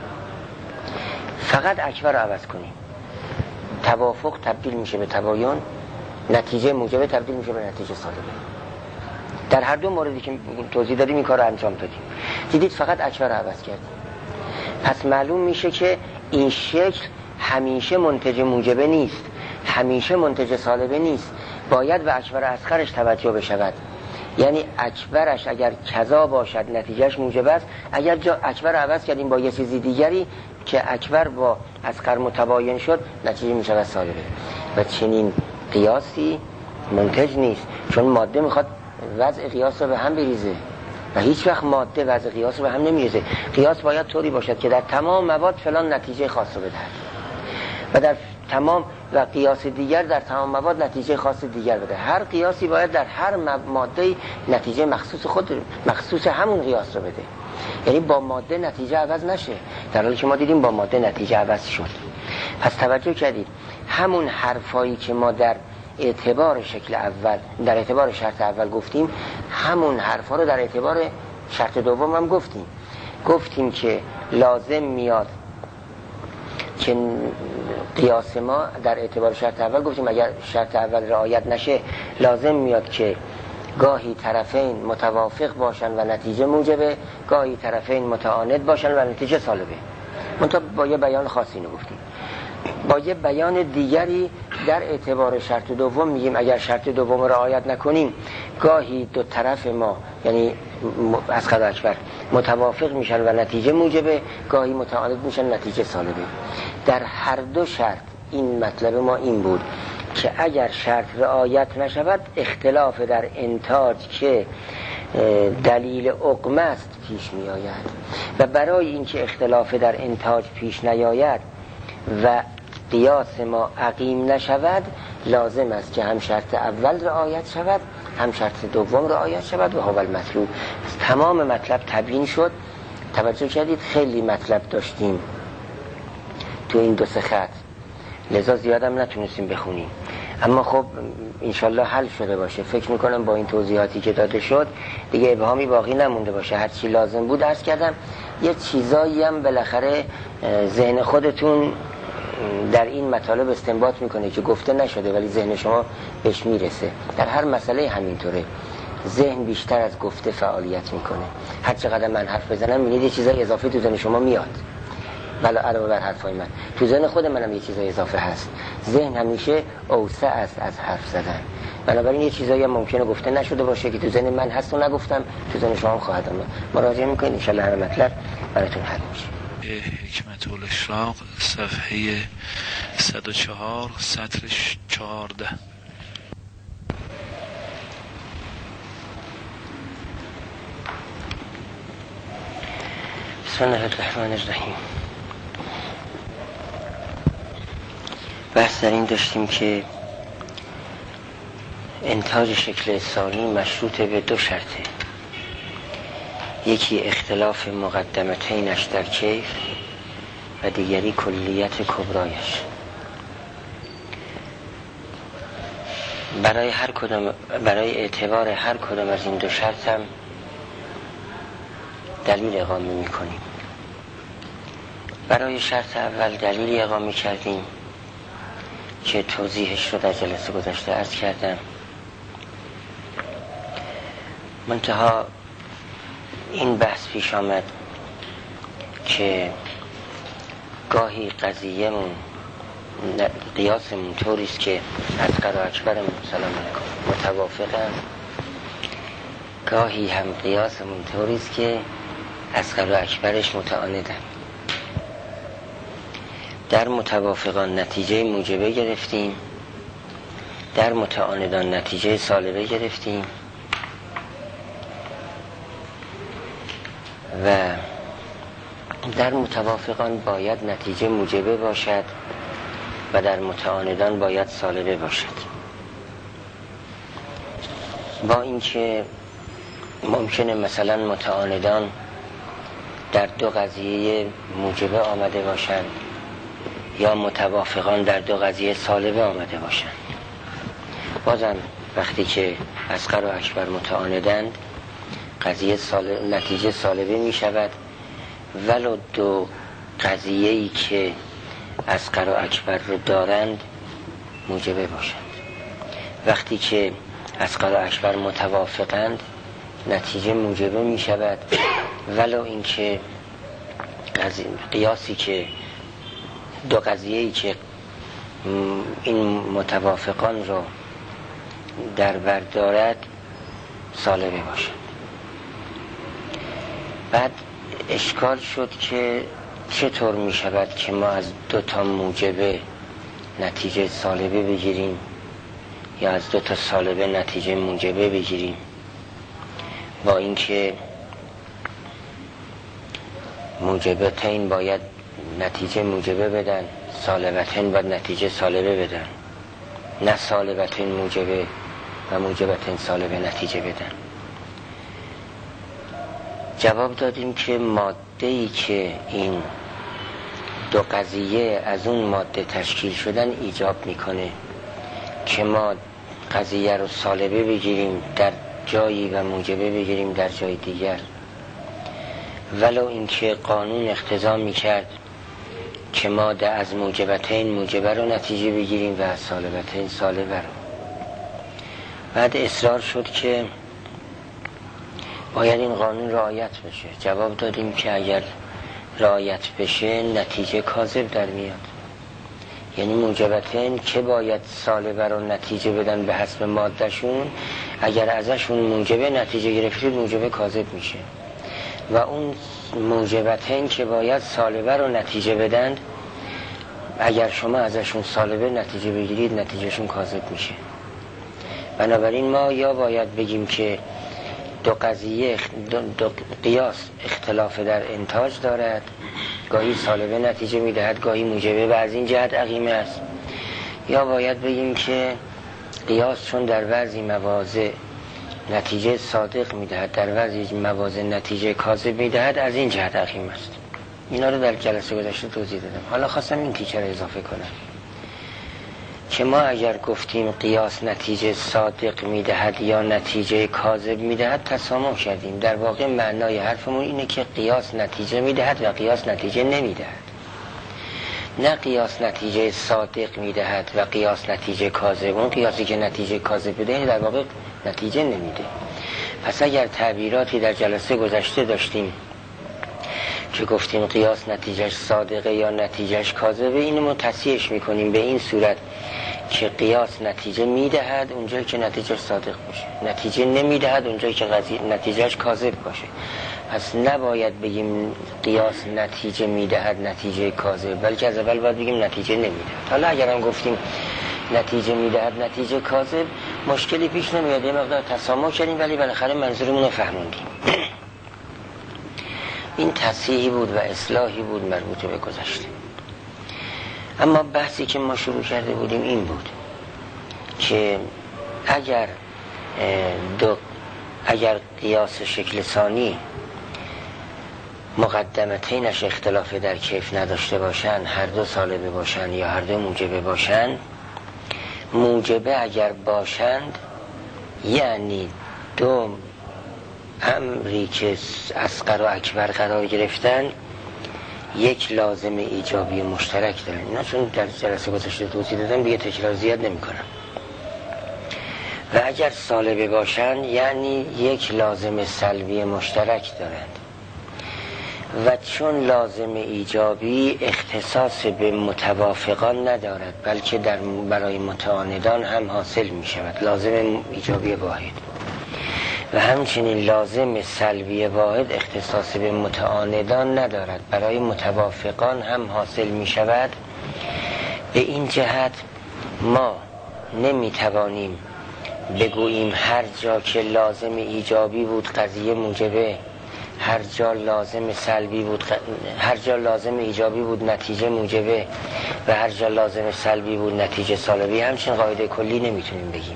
فقط اکبر رو عوض کنیم، توافق تبدیل میشه به تباین، نتیجه موجبه تبدیل میشه به نتیجه سالبه. در هر دو موردی که توضیح دادیم این کار رو انجام دادیم. دیدید فقط اکبر رو عوض کردیم. پس معلوم میشه که این شکل همیشه منتج موجبه نیست، همیشه منتج سالبه نیست. باید به اکبر اصغرش توجه بشود. یعنی اکبرش اگر کذا باشد نتیجهش موجب است. اگر جا اکبر عوض کردیم با یه چیزی دیگری که اکبر با اصغر متباین شد نتیجه میشه سالبه. و چنین قیاسی منتج نیست، چون ماده میخواد وضع قیاس رو به هم بریزه و هیچ وقت ماده وضع قیاس رو به هم نمیریزه. قیاس باید طوری باشد که در تمام مواد فلان نتیجه خاص رو بدهد و در تمام و قیاس دیگر در تمام مواد نتیجه خاص دیگر بده. هر قیاسی باید در هر ماده نتیجه مخصوص خود مخصوص همون قیاس رو بده. یعنی با ماده نتیجه عوض نشه، در حالی که ما دیدیم با ماده نتیجه عوض شد. پس توجه کردید همون حرفایی که ما در اعتبار شکل اول در اعتبار شرط اول گفتیم همون حرفا رو در اعتبار شرط دوم هم گفتیم. گفتیم که لازم میاد که قیاس ما در اعتبار شرط اول گفتیم اگر شرط اول رعایت نشه لازم میاد که گاهی طرفین متوافق باشن و نتیجه موجبه، گاهی طرفین متعاند باشن و نتیجه سالبه. منتها با یه بیان خاصی اینو گفتیم. با یه بیان دیگری در اعتبار شرط دوم میگیم اگر شرط دوم رو رعایت نکنیم گاهی دو طرف ما یعنی اصغر و اکبر متوافق میشن و نتیجه موجبه، گاهی متعاند میشن نتیجه سالبه. در هر دو شرط این مطلب ما این بود که اگر شرط رعایت نشود اختلاف در انتاج که دلیل عقمه است پیش می آید و برای اینکه اختلاف در انتاج پیش نیاید و قیاس ما عقیم نشود لازم است که هم شرط اول رعایت شود هم شرط دوم رعایت شود و هو المطلوب. تمام مطلب تبیین شد. توجه کردید خیلی مطلب داشتیم تو این دو سه خط، لذا زیادم نتونستیم بخونیم، اما خب انشالله حل شده باشه. فکر میکنم با این توضیحاتی که داده شد دیگه ابهامی باقی نمونده باشه. هر چی لازم بود عرض کردم. یه چیزایی هم بالاخره ذهن خودتون در این مطالب استنباط میکنه که گفته نشده ولی ذهن شما بهش میرسه. در هر مسئله همینطوره، ذهن بیشتر از گفته فعالیت میکنه. هر چقدر من حرف بزنم میبینید یه چیزای اضافه تو ذهن شما میاد، ولی علاوه بر حرفای من تو ذهن خود منم یه چیزای اضافه هست. ذهن همیشه اوسع است از حرف زدن، بنابراین یه چیزایی هم ممکنه گفته نشده باشه که تو ذهن من هست و نگفتم، تو ذهن شما هم خواهد آمد. مراجعه میکنید ان شاء الله هر مطلب براتون حل میشه. حکمت الاشراق صفحه صد و چهار سطر چهارده. بسم الله الرحمن الرحیم. بحث در این داشتیم که انتاج شکل ثانی مشروط به دو شرطه، یکی اختلاف مقدمتینش در کیف و دیگری کلیت کبرایش. برای هر کدام برای اعتبار هر کدام از این دو شرط هم دلیل اقامه میکنیم. برای شرط اول دلیلی اقامه کردیم که توضیحش رو در جلسه گذشته عرض کردم. منتها این بحث پیش آمد که گاهی قضیه‌مون قیاسمون طوریست که اصغر و اکبرمون سلام علیکم متوافقن، گاهی هم قیاسمون طوریست که اصغر و اکبرش متعاندن. در متوافقان نتیجه موجبه گرفتیم، در متعاندان نتیجه سالبه گرفتیم و در متوافقان باید نتیجه موجبه باشد و در متعاندان باید سالبه باشد. با اینکه ممکنه مثلا متعاندان در دو قضیه موجبه آمده باشند یا متوافقان در دو قضیه سالبه آمده باشند، بازم وقتی که اصغر و اکبر متعاندند قضیه سال... نتیجه سالبه می شود ولو دو قضیه‌ای که اصغر و اکبر رو دارند موجبه باشند. وقتی که اصغر و اکبر متوافقند نتیجه موجبه می شود ولو اینکه قیاسی که دو قضیه‌ای که این متوافقان رو در بر دارد سالبه باشد. بعد اشکال شد که چطور می شود که ما از دو تا موجبه نتیجه سالبه بگیریم یا از دو تا سالبه نتیجه موجبه بگیریم، با اینکه موجبتین باید نتیجه موجبه بدن، سالبتین باید نتیجه سالبه بدن، نه سالبتین موجبه و موجبتین سالبه نتیجه بدن. جواب دادیم که ماده‌ای که این دو قضیه از اون ماده تشکیل شدن ایجاب میکنه که ما قضیه رو سالبه بگیریم در جایی و موجبه بگیریم در جای دیگر، ولو اینکه قانون اقتضا میکرد که ما ده از موجبتین موجبه رو نتیجه بگیریم و از سالبتین سالبه رو. بعد اصرار شد که باید این قانون رعایت بشه. جواب دادیم که اگر رعایت بشه نتیجه کاذب در میاد. یعنی موجبتین که باید سالبه رو نتیجه بدن به حسب مادهشون، اگر ازشون موجبه نتیجه گرفتید موجبه کاذب میشه، و اون موجبتین که باید سالبه رو نتیجه بدن اگر شما ازشون سالبه نتیجه بگیرید نتیجهشون کاذب میشه. بنابراین ما یا باید بگیم که دو قضیه دو, دو قیاس اختلاف در انتاج دارد، گاهی سالبه نتیجه میدهد گاهی موجبه و از این جهت عقیمه است، یا باید بگیم که قیاس چون در بعضی مواضع نتیجه صادق میدهد در بعضی مواضع نتیجه کاذب میدهد از این جهت عقیمه است. اینا رو در جلسه گذشته توضیح دادم. حالا خواستم این تیکه رو اضافه کنم که ما اگر گفتیم قیاس نتیجه صادق میدهد یا نتیجه کاذب میدهد تسامح کردیم. در واقع معنای حرفمون اینه که قیاس نتیجه میدهد و قیاس نتیجه نمیدهد، نه قیاس نتیجه صادق میدهد و قیاس نتیجه کاذب. اون قیاسی که نتیجه کاذب بده در واقع نتیجه نمیده. پس اگر تعبیراتی در جلسه گذشته داشتیم که گفتیم قیاس نتیجهش صادقه یا نتیجهش کاذبه، اینو ما تصحیحش میکنیم به این صورت که قیاس نتیجه میدهد اونجایی که نتیجهش صادق باشه، نتیجه نمیدهد اونجایی که نتیجهش کاذب باشه. پس نباید بگیم قیاس نتیجه میدهد نتیجه کاذب، بلکه از اول باید بگیم نتیجه نمیدهد. حالا اگرم گفتیم نتیجه میدهد نتیجه کاذب مشکلی پیش نمیاد، یه مقدار تسامح کردیم ولی بالاخره منظورمون رو فهموندیم. این تصحیحی بود و اصلاحی بود مربوط به گذشته. اما بحثی که ما شروع کرده بودیم این بود که اگر دو اگر قیاس شکل ثانی مقدمتینش اختلاف در کیف نداشته باشن، هر دو سالبه باشن یا هر دو موجبه باشن، موجبه اگر باشند یعنی دو امری که اصغر و اکبر قرار گرفتن یک لازم ایجابی مشترک دارن. اینا چون در جلسه گذشته توضیح دادم دیگه تکرار زیاد نمی کنم. و اگر سالبه باشن یعنی یک لازم سلبی مشترک دارند، و چون لازم ایجابی اختصاص به متوافقان ندارد بلکه در برای متعاندان هم حاصل می شود، لازم ایجابی واحد، و همچنین لازم سلبی واحد اختصاص به متعاندان ندارد برای متوافقان هم حاصل می شود. به این جهت ما نمی توانیم بگوییم هر جا که لازم ایجابی بود قضیه موجبه، هر جا لازم سلبی بود هر جا لازم ایجابی بود نتیجه موجبه و هر جا لازم سلبی بود نتیجه سالبی. همچین قاعده کلی نمیتونیم بگیم،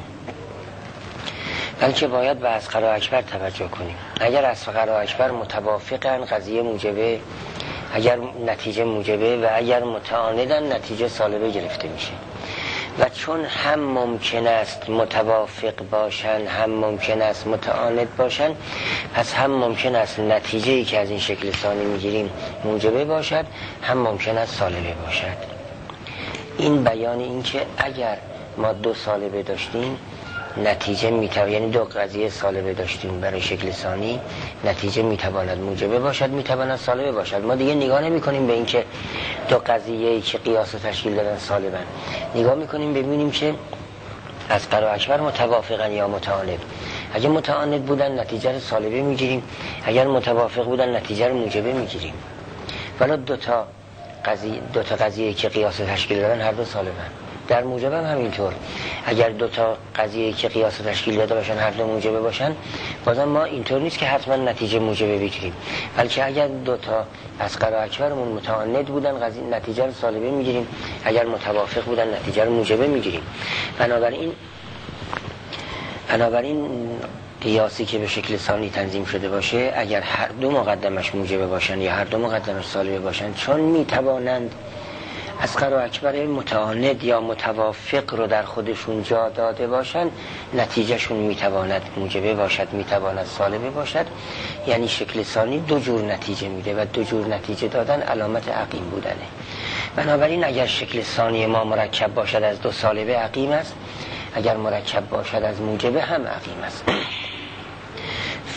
بلکه باید به اصغر و اکبر توجه کنیم. اگر اصغر و اکبر متوافقن قضیه موجبه، اگر نتیجه موجبه، و اگر متعاندن نتیجه سالبه گرفته میشه. و چون هم ممکن است متوافق باشن هم ممکن است متعاند باشن، پس هم ممکن است نتیجه‌ای که از این شکل ثانی میگیریم موجبه باشد، هم ممکن است سالبه باشد. این بیان این که اگر ما دو سالبه داشتیم نتیجه میتواند، یعنی دو قضیه سالبه داشتیم برای شکل ثانی، نتیجه میتواند موجبه باشد میتواند سالبه باشد. ما دیگه نگاه نمی کنیم به این که دو قضیه‌ای که قیاس و تشکیل دادن سالبن، نگاه میکنیم ببینیم که اصغر و اکبر متوافقن یا متعاند. اگر متعاند بودن نتیجه رو سالبه میگیریم، اگر متوافق بودن نتیجه رو موجبه میگیریم. ولی دو تا قضیه دو تا قضیه‌ای که قیاس و تشکیل دادن هر دو سالبن. در موجب هم همینطور، اگر دو تا قضیه که قیاس و تشکیل داده باشن هر دو موجبه باشن، بازم ما اینطور نیست که حتما نتیجه موجبه بگیریم، بلکه اگر دو تا اصغر و اکبرمون متعاند بودن قضیه نتیجه رو سالبه میگیریم، اگر متوافق بودن نتیجه رو موجبه میگیریم. بنابراین بنابراین قیاسی که به شکل ثانی تنظیم شده باشه، اگر هر دو مقدمش موجبه باشن یا هر دو مقدمش سالبه باشن، چون میتوانند اصغر و اکبر متعاند یا متوافق رو در خودشون جا داده باشن، نتیجهشون میتواند موجبه باشد میتواند سالبه باشد. یعنی شکل ثانی دو جور نتیجه میده و دو جور نتیجه دادن علامت عقیم بودنه. بنابراین اگر شکل ثانی ما مرکب باشد از دو سالبه عقیم است، اگر مرکب باشد از موجبه هم عقیم است.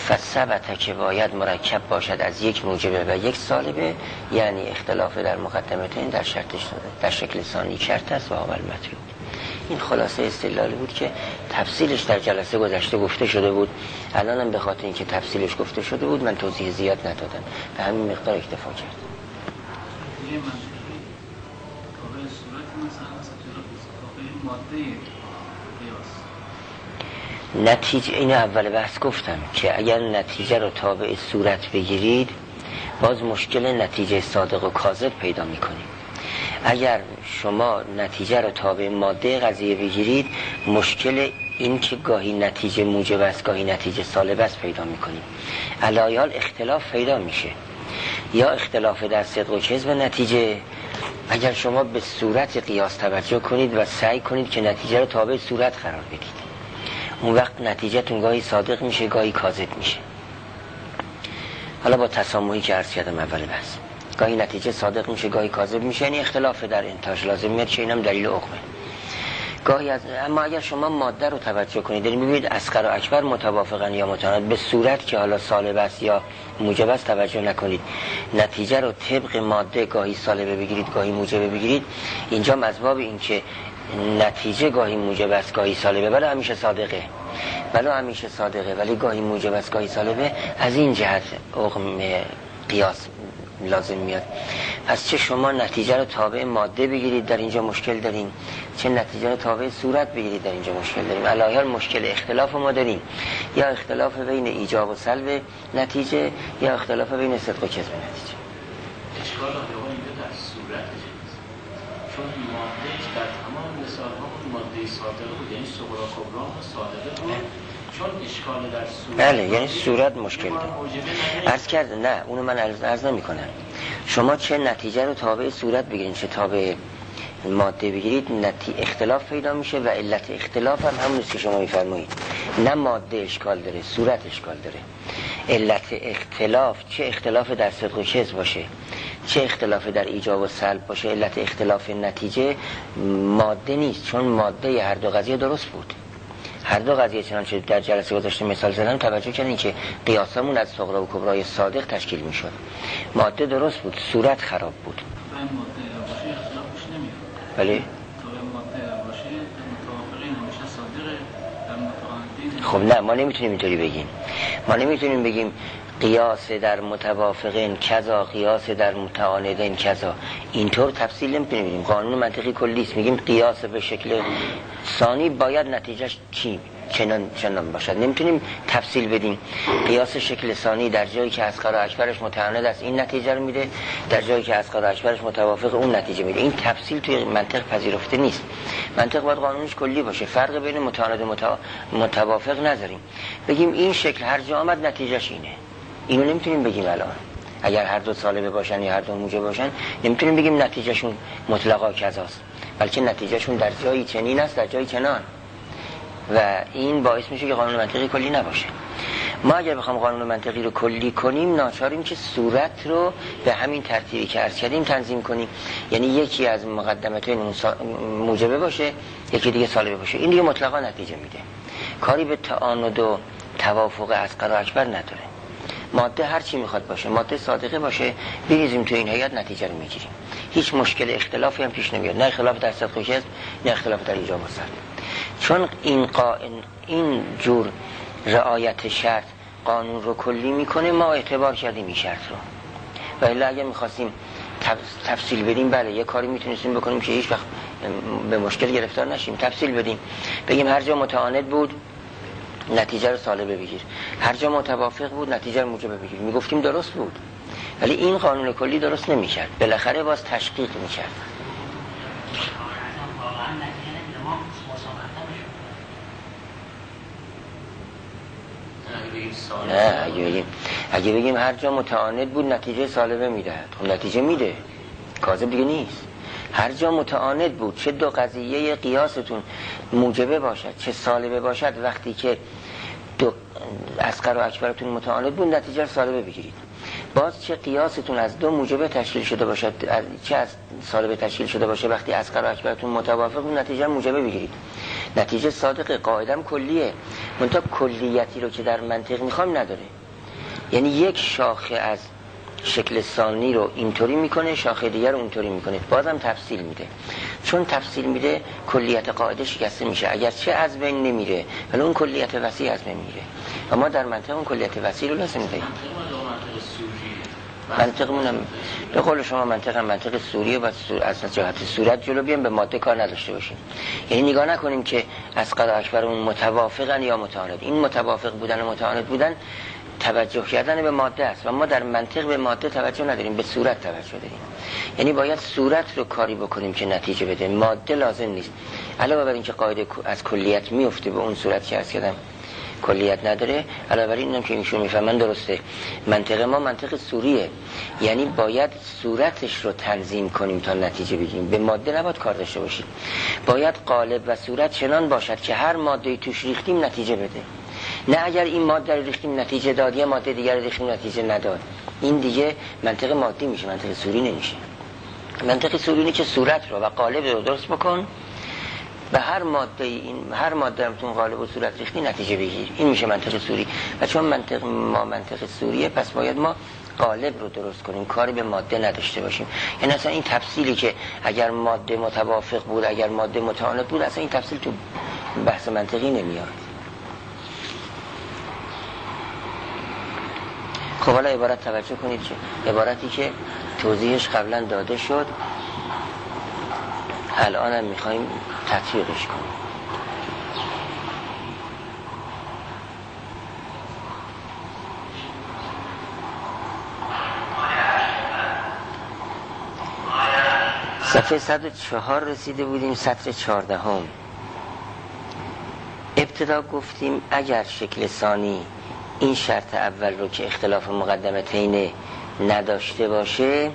فثبت که باید مرکب باشد از یک موجبه و یک سالبه، یعنی اختلاف در مقدمتین در شرط در شکل ثانی شرط است و عامل مطلوب. این خلاصه استدلال بود که تفصیلش در جلسه گذشته گفته شده بود. الانم به خاطر اینکه تفصیلش گفته شده بود من توضیح زیاد ندادم، به همین مقدار اکتفا کرد. یه منطقی تابع صورت مثلا تابع ماده قیاس. نتیجه این اول بحث گفتم که اگر نتیجه رو تابع صورت بگیرید باز مشکل نتیجه صادق و کاذب پیدا میکنید. اگر شما نتیجه رو تابع ماده قضیه بگیرید مشکل این که گاهی نتیجه موجب است گاهی نتیجه سالب است پیدا میکنید. علایال اختلاف پیدا میشه، یا اختلاف در صدق و کذب نتیجه. اگر شما به صورت قیاس توجه کنید و سعی کنید که نتیجه رو تابع صورت قرار بدید، اون وقت نتیجه تون گاهی صادق میشه گاهی کاذب میشه. حالا با تسامحی که عرض کردم اول بحث، گاهی نتیجه صادق میشه گاهی کاذب میشه، یعنی اختلاف در انتاج لازم میاد که اینم دلیل عقمه. گاهی از اما اگر شما ماده رو توجه کنید یعنی ببینید اصغر و اکبر متوافقن یا متعارض، به صورت که حالا سالب است یا موجب است توجه نکنید، نتیجه رو طبق ماده گاهی سالبه بگیرید گاهی موجبه بگیرید. اینجا مذهب این که نتیجه گاهی موجب است گاهی سالبه، ولی همیشه صادقه، ولی همیشه صادقه ولی گاهی موجب است گاهی سالبه، از این جهت عقم قیاس لازم میاد. پس چه شما نتیجه رو تابع ماده بگیرید در اینجا مشکل داریم، چه نتیجه رو تابع صورت بگیرید در اینجا مشکل داریم. علاوه مشکل اختلاف ما داریم، یا اختلاف بین ایجاب و سلب نتیجه یا اختلاف بین صدق و کذب نتیجه. اشکال آقا اینجا در صورتش چون مادهش در تمام مثال‌ها ماده صادقه بود، یعنی صغرا کبرا صادقه بود، چون اشکال در صورت بله یعنی صورت مشکل داره. عرض کرد نه اونو من عرض نمی کنم. شما چه نتیجه رو تابع صورت بگیرید چه تابع ماده بگیرید نتی... اختلاف پیدا میشه و علت اختلاف هم همون است که شما میفرمایید. نه ماده اشکال داره صورت اشکال داره. علت اختلاف چه اختلاف در صدق و کذب باشه چه اختلاف در ایجاب و سلب باشه، علت اختلاف نتیجه ماده نیست، چون ماده هر دو قضیه درست بود. هر دو قضیه چنانچه در جلسه گذاشته مثال زدن توجه کردین که قیاسمون از صغرا و کبرای صادق تشکیل میشد. ماده درست بود صورت خراب بود. این ماده باشه اختلافش نمیاد. بله تو ماده باشه متوافقین همیشه صادقه در متعاندین. خب نه ما نمیتونیم اینطوری بگیم. ما نمیتونیم بگیم قیاس در متوافقین کذا قیاس در متعاندین کذا، اینطور تفصیل نمیتونیم بگیم. قانون منطقی کلی است، میگیم قیاس به شکل ثانی باید نتیجهش چی چنان چنان باشد. نمیتونیم تفصیل بدیم قیاس شکل ثانی در جایی که اصغر و اکبرش متعاند است این نتیجه رو میده، در جایی که اصغر و اکبرش متوافق اون نتیجه میده. این تفصیل توی منطق پذیرفته نیست. منطق باید قانونش کلی باشه، فرق بین متعاند و متوافق نذاریم، بگیم این شکل هر جا آمد نتیجهش اینه. اینو نمیتونیم بگیم الان. اگر هر دو سالبه باشن یا هر دو موجب باشن نمیتونیم بگیم نتیجهشون مطلقا کذاست، بلکه نتیجهشون در جایی چنین است در جایی چنان، و این باعث میشه که قانون منطقی کلی نباشه. ما اگر بخوام قانون منطقی رو کلی کنیم ناچاریم که صورت رو به همین ترتیبی که عرض کردیم تنظیم کنیم، یعنی یکی از مقدمت‌های موجبه باشه یکی دیگه سالبه باشه. این دیگه مطلقا نتیجه میده، کاری به تعاند و توافق اصغر و اکبر نداره. ماده هر چی میخواد باشه، ماده صادقه باشه بریزیم تو این هیئت نتیجه رو میگیریم، هیچ مشکل اختلافی هم پیش نمیاد، نه اختلاف در صدق و کذب نه اختلاف در ایجاب و سلب. چون این قائن این جور رعایت شرط قانون رو کلی میکنه ما اعتبار کردیم این شرط رو، و الا اگه میخواستیم تفصیل بدیم بله یه کاری میتونستیم بکنیم که هیچ وقت به مشکل گرفتار نشیم، تفصیل بدیم بگیم هر جا متعاند بود نتیجه رو سالبه بگیر، هر جا متوافق بود نتیجه رو موجبه بگیر، میگفتیم درست بود. ولی این قانون کلی درست نمیکرد، بالاخره باز تشقیق میکرد. نه اگه بگیم اگه بگیم هر جا متعاند بود نتیجه سالبه میدهد، خب نتیجه میده، کاذب دیگه نیست. هر جا متعاند بود چه دو قضیه قیاستون موجبه باشد چه سالبه باشد، وقتی که دو اصغر و اکبرتون متعاند بود نتیجه سالبه بگیرید. باز چه قیاستون از دو موجبه تشکیل شده باشد چه از سالبه تشکیل شده باشه، وقتی اصغر و اکبرتون متوافق بود نتیجه موجبه بگیرید. نتیجه صادقه، قاعدم کلیه، منتها کلیتی رو که در منطق میخوام نداره. یعنی یک شاخه از شکل ثانی رو اینطوری میکنه، شاخه دیگر رو اونطوری میکنه، بازم تفصیل میده. چون تفصیل میده کلیت قاعده شکسته میشه، اگر چه از بین نمیره ولی اون کلیت وسیع از بین میره و ما در منطق اون کلیت وسیع رو لازم میدهیم. منطقمون هم به قول شما منطق هم منطق سوریه و از جهت صورت جلو بیام، به ماده کار نداشته باشیم. یعنی نگاه نکنیم که اصغر و اکبر اون متوافقن یا متعاند. این متوافق بودن و متعاند بودن توجه کردن به ماده است و ما در منطق به ماده توجه نداریم، به صورت توجه داریم. یعنی باید صورت رو کاری بکنیم که نتیجه بده، ماده لازم نیست. علاوه بر اینکه قاعده از کلیت میفته به اون صورت که عرض کردم کلیت نداره، علاوه بر اینم که ایشون میفهمن درسته، منطق ما منطق سوریه، یعنی باید صورتش رو تنظیم کنیم تا نتیجه بگیریم، به ماده نباید کار داشته باشیم. باید قالب و صورت چنان باشد که هر ماده‌ای توش ریختیم نتیجه بده، نه اگر این ماده رو ریختیم نتیجه داد یه ماده دیگر رو ریختیم نتیجه نداد، این دیگه منطق مادی میشه، منطق سوری نمیشه. منطق سوری اینه که صورت رو و قالب رو درست بکن، به هر ماده این هر ماده هم تون قالب و صورت ریختی نتیجه بگیر، این میشه منطق سوری. و چون منطق ما منطق سوریه، پس باید ما قالب رو درست کنیم، کاری به ماده نداشته باشیم. یعنی اصلا این تفصیلی که اگر ماده متوافق بود اگر ماده متعاند بود، اصلا این تفصیل تو بحث منطقی نمیاد. خب حالا عبارت توجه کنید که عبارتی که توضیحش قبلا داده شد الان هم میخواییم تطبیقش کنیم. صفحه صد و چهار رسیده بودیم، سطر چهاردهم. ابتدا گفتیم اگر شکل ثانی این شرط اول رو که اختلاف مقدمتین نداشته باشه،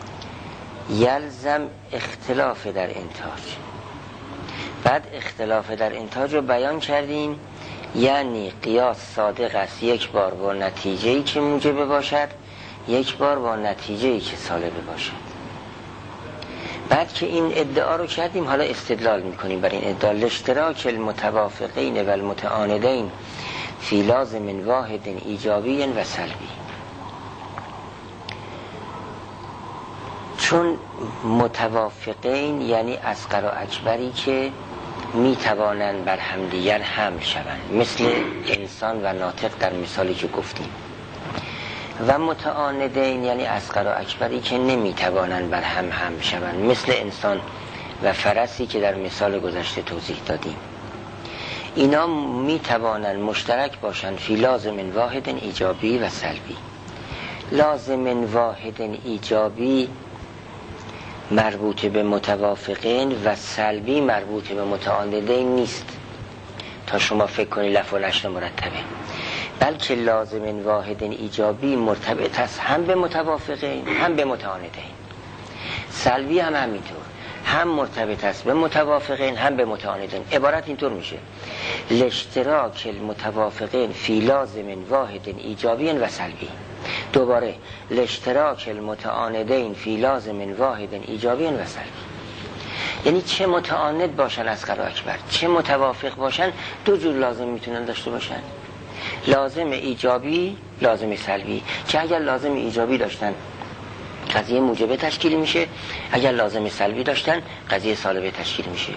یلزم اختلاف در انتاج. بعد اختلاف در انتاج رو بیان کردیم، یعنی قیاس صادق است یک بار با نتیجه‌ای که موجب باشد، یک بار با نتیجه‌ای که سالب باشد. بعد که این ادعا رو کردیم، حالا استدلال میکنیم بر این ادعا. لاشتراک المتوافقین و المتعاندین فی لازم واحد ایجابی و سلبی. چون متوافقین یعنی اصغر و اکبری که می توانند بر همدیگر حمل شوند، مثل انسان و ناطق در مثالی که گفتیم، و متعاندین یعنی اصغر و اکبری که نمی توانند بر هم حمل شوند، مثل انسان و فرسی که در مثال گذشته توضیح دادیم. اینا می توانند مشترک باشند فی لازم واحد ایجابی و سلبی. لازم واحد ایجابی مربوط به متوافقین و سلبی مربوط به متعاندین نیست تا شما فکر کنید لف و نشر مرتبه، بلکه لازم واحد ایجابی مرتبط است هم به متوافقین هم به متعاندین. سلبی هم همینطور، هم مرتبط است به متوافقین هم به متعاندین. عبارت اینطور میشه: لاشتراک المتوافقین فی لازم واحد ایجابی و سلبی. دوباره لاشتراک المتعاندین فی لازم واحد ایجابی و سلبی. یعنی چه متعاند باشن اصغر و اکبر، چه متوافق باشن، دو جور لازم میتونن داشته باشن، لازم ایجابی، لازم سلبی. که اگر لازم ایجابی داشتن قضیه موجبه تشکیل میشه، اگر لازم سلبی داشتن قضیه سالبه تشکیل میشه.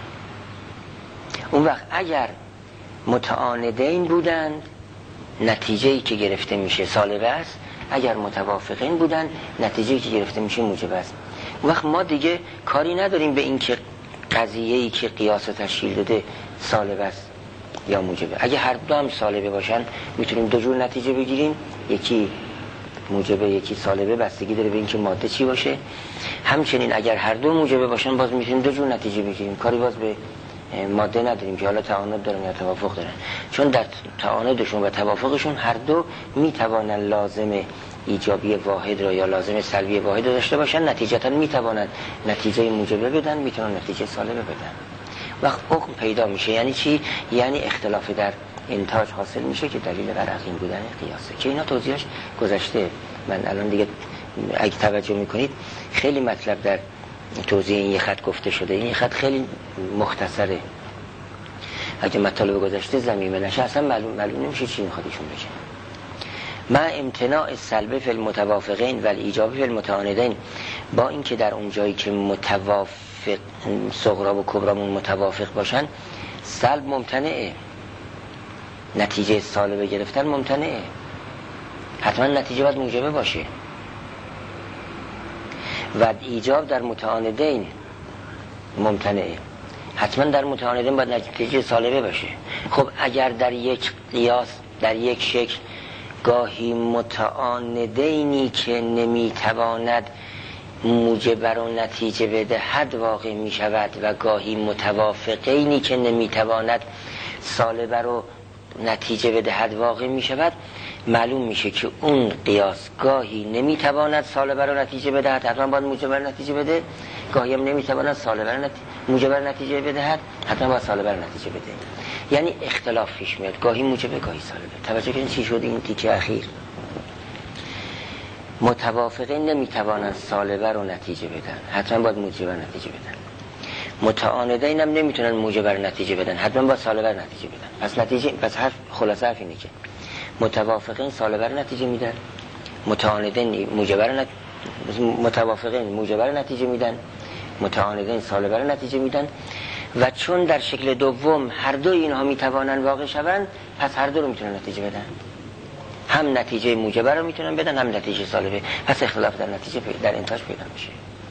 اون وقت اگر متعاندین بودند نتیجه‌ای که گرفته میشه سالبه است، اگر متوافقین بودن نتیجه‌ای که گرفته میشه موجبه است. اون وقت ما دیگه کاری نداریم به این که قضیه‌ای که قیاس تشکیل داده سالبه است یا موجبه. اگه هر دو هم سالبه باشن میتونیم دو جور نتیجه بگیریم، یکی موجبه یکی سالبه، بستگی داره به این که ماده چی باشه. همچنین اگر هر دو موجبه باشن باز میتونیم دو جور نتیجه بگیریم، کاری باز به ماده نداریم که حالا تعاند دارن یا توافق دارن، چون در تعاندشون و توافقشون هر دو میتوانن لازم ایجابی واحد را یا لازم سلبی واحد را داشته باشن، نتیجتا میتوانن نتیجه موجبه بدن، میتونن نتیجه سالبه بدن. وقت حکم پیدا میشه. یعنی چی؟ یعنی اختلاف در انتاج حاصل میشه که دلیل بر عقیم بودن قیاسه، که اینا توضیحش گذشته. من الان دیگه اگه توجه میکنید خیلی مطلب در توضیح این یه خط گفته شده. این یه خط خیلی مختصره، اگه مطالب گذشته ضمیمه نشه اصلا معلوم معلوم نمیشه چی میخواد ایشون بگه. مع امتناع سلب فی المتوافقین و الایجاب فی المتعاندین، با اینکه در اون جایی که متوافق صغرا و کبرامون متوافق باشن سلب ممتنعه، نتیجه سالبه گرفتن ممتنعه، حتما نتیجه باید موجبه باشه. و ایجاب در متعاندین ممتنعه، حتما در متعاندین باید نتیجه سالبه باشه. خب اگر در یک قیاس در یک شکل گاهی متعاندینی که نمیتواند موجب رو نتیجه بدهد واقع می شود و گاهی متوافقینی که نمیتواند سالبه رو نتیجه بدهد واقع می شود، معلوم میشه که اون قیاس گاهی نمیتواند سالبه رو نتیجه بدهد، حتما باید موجب رو نتیجه بده، گاهی هم نمیتواند سالبه رو نتیجه موجب رو نتیجه بدهد، حتما باید سالبه رو نتیجه بده. یعنی اختلاف پیش میاد، گاهی موجبه گاهی سالبه. توجه کنید چی شد این تیکه اخیر؟ متوافقین نمیتوانند سالبه رو نتیجه بدن، حتما باید موجب رو نتیجه بدن. متعاندین هم نمیتونن موجب رو نتیجه بدن، حتما باید سالبه رو نتیجه بدن. پس نتیجه پس حرف خلاصه حرف اینه که متوافقین سالبه رو نتیجه میدن، متعاندین موجب رو نت... متوافقین موجب رو نتیجه میدن، متعاندین سالبه رو نتیجه میدن. و چون در شکل دوم هر دو اینها میتوانن واقع شوند، پس هر دو رو میتونن نتیجه بدن، هم نتیجه موجبه رو میتونن بدن هم نتیجه سالبه. پس اختلاف در نتیجه در انتاج پیدا میشه.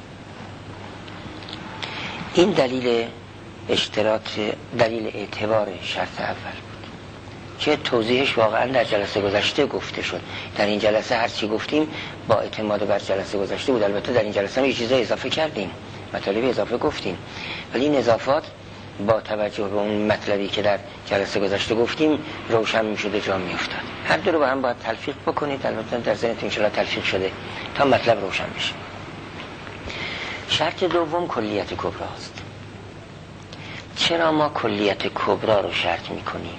این دلیل اشتراط دلیل اعتبار شرط اول بود که توضیحش واقعا در جلسه گذشته گفته شد. در این جلسه هر چی گفتیم با اعتماد بر جلسه گذشته بود. البته در این جلسه هم یه چیزا اضافه کردیم، مطالب اضافه گفتیم، ولی این اضافات با توجه به اون مطلبی که در جلسه گذشته گفتیم روشن میشد و جا میافتاد. هر دو رو با هم باید تلفیق بکنید، البته در ذهنتون ان شاءالله تلفیق شده تا مطلب روشن بشه. شرط دوم کلیت کبرا است. چرا ما کلیت کبرا رو شرط میکنیم؟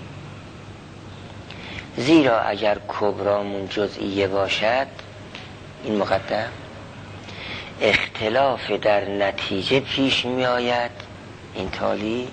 زیرا اگر کبرامون جزئیه باشد، این مقدم، اختلاف در نتیجه پیش می آید، این تالی،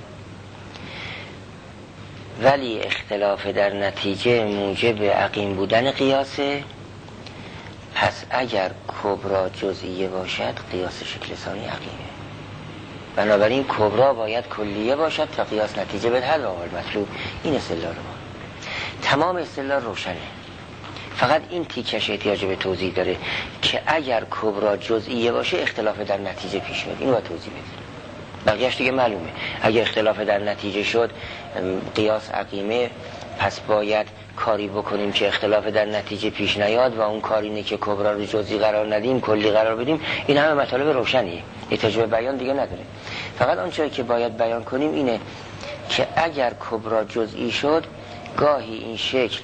ولی اختلاف در نتیجه موجب عقیم بودن قیاسه. پس اگر کبرا جزئیه باشد قیاس شکل ثانی عقیمه، بنابراین کبرا باید کلیه باشد تا قیاس نتیجه بدهد و مطلوب. این استدلال رو تمام استدلال روشنه، فقط این تیکش احتیاج به توضیح داره که اگر کبرا جزئیه باشه اختلاف در نتیجه پیش میاد. اینو باید توضیح بده، بقیه‌اش دیگه معلومه. اگر اختلاف در نتیجه شد قیاس عقیمه، پس باید کاری بکنیم که اختلاف در نتیجه پیش نیاد و اون کار اینه که کبرا رو جزئی قرار ندیم کلی قرار بدیم. این همه مطالب روشنیه، احتیاج به بیان دیگه نداره. فقط آنچه که باید بیان کنیم اینه که اگر کبرا جزئی شد گاهی این شکل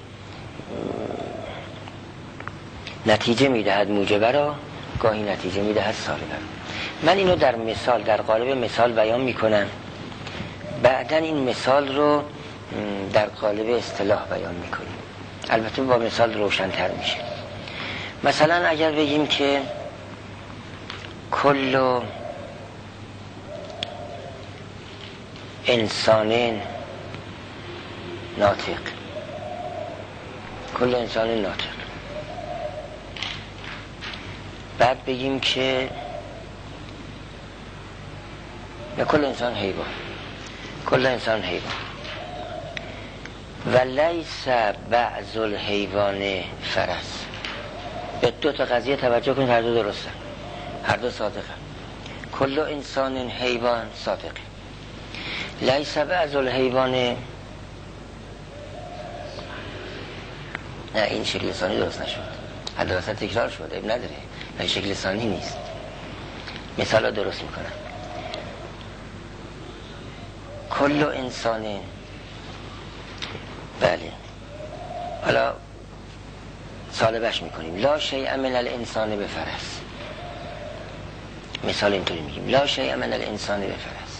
نتیجه میدهد موجبه را، گاهی نتیجه میدهد سالبه. من اینو در مثال در قالب مثال بیان میکنم، بعدن این مثال رو در قالب اصطلاح بیان میکنیم، البته با مثال روشن‌تر میشه. مثلا اگر بگیم که کل انسان ناطق، کل انسان ناطق، بعد بگیم که نه کل انسان حیوان، کل انسان حیوان و لیس بعض الحیوان فرس. به دو تا قضیه توجه کنید، هر دو درسته، هر دو صادقه. کل انسان حیوان صادقه، لیس بعض الحیوان، نه این شکل ثانی درست نشد، حد وسط تکرار شد، اب نداره، این شکل ثانی نیست. مثالا درست میکنم. کل انسان، بله، حالا سالبش میکنیم، لا شیء من الانسان بفرس. مثال اینطوری میگیم، لا شیء من الانسان بفرس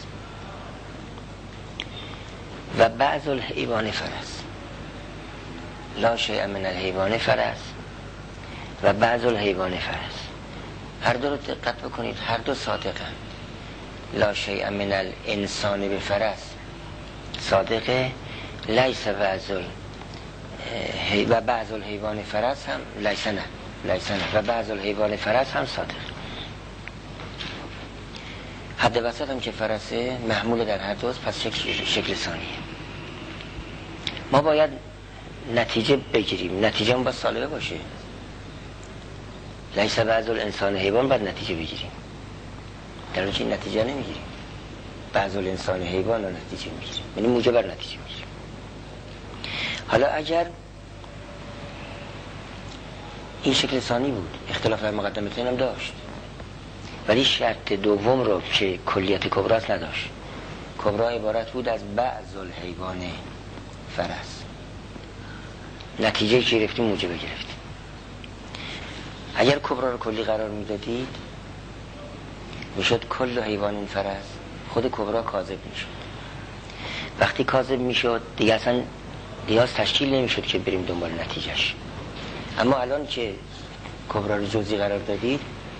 و بعض الحیوان فرس. لا شیء من الحیوان فرس و بعض الحیوان فرس. هر دو رو دقت بکنید، هر دو صادقه. لا شیء من الانسان بفرس صادقه، لیس بعض و بعض الحیوان فرس هم لیسنه لیسنه و بعض الحیوان فرس هم صادق. حد وسط هم که فرسه محمول در هر دوست، پس شکل, شکل ثانیه. ما باید نتیجه بگیریم، نتیجه هم باید سالبه باشه. لیس بعض الانسان حیوان باید نتیجه بگیریم، در اون که نتیجه نمیگیریم. بعض الانسان حیوان رو نتیجه میگیریم، یعنی موجب بر نتیجه میگیریم. حالا اگر این شکل ثانی بود، اختلاف در مقدمتین هم داشت، ولی شرط دوم رو که کلیت کبراست نداشت. کبرا عبارت بود از بعض الحیوان فرس. نتیجه که گرفتیم موجب گرفتیم. اگر کبرا رو کلی قرار میدادید میشد کل حیوان فرس، خود کبرا کاذب میشد. وقتی کاذب میشد دیگه اصلا قیاس تشکیل نمیشد که بریم دنبال نتیجهش. اما الان که کبرا رو جزئی قرار دادید،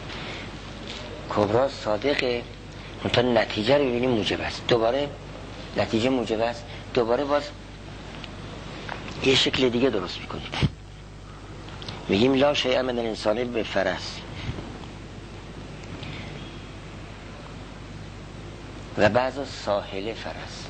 کبرا صادقه، منتها نتیجه رو ببینیم موجب است. دوباره نتیجه موجب است، دوباره باز یه شکل دیگه درست میکنید. میگیم لا شیء من الانسان به فرس و بعض ساحل فرس.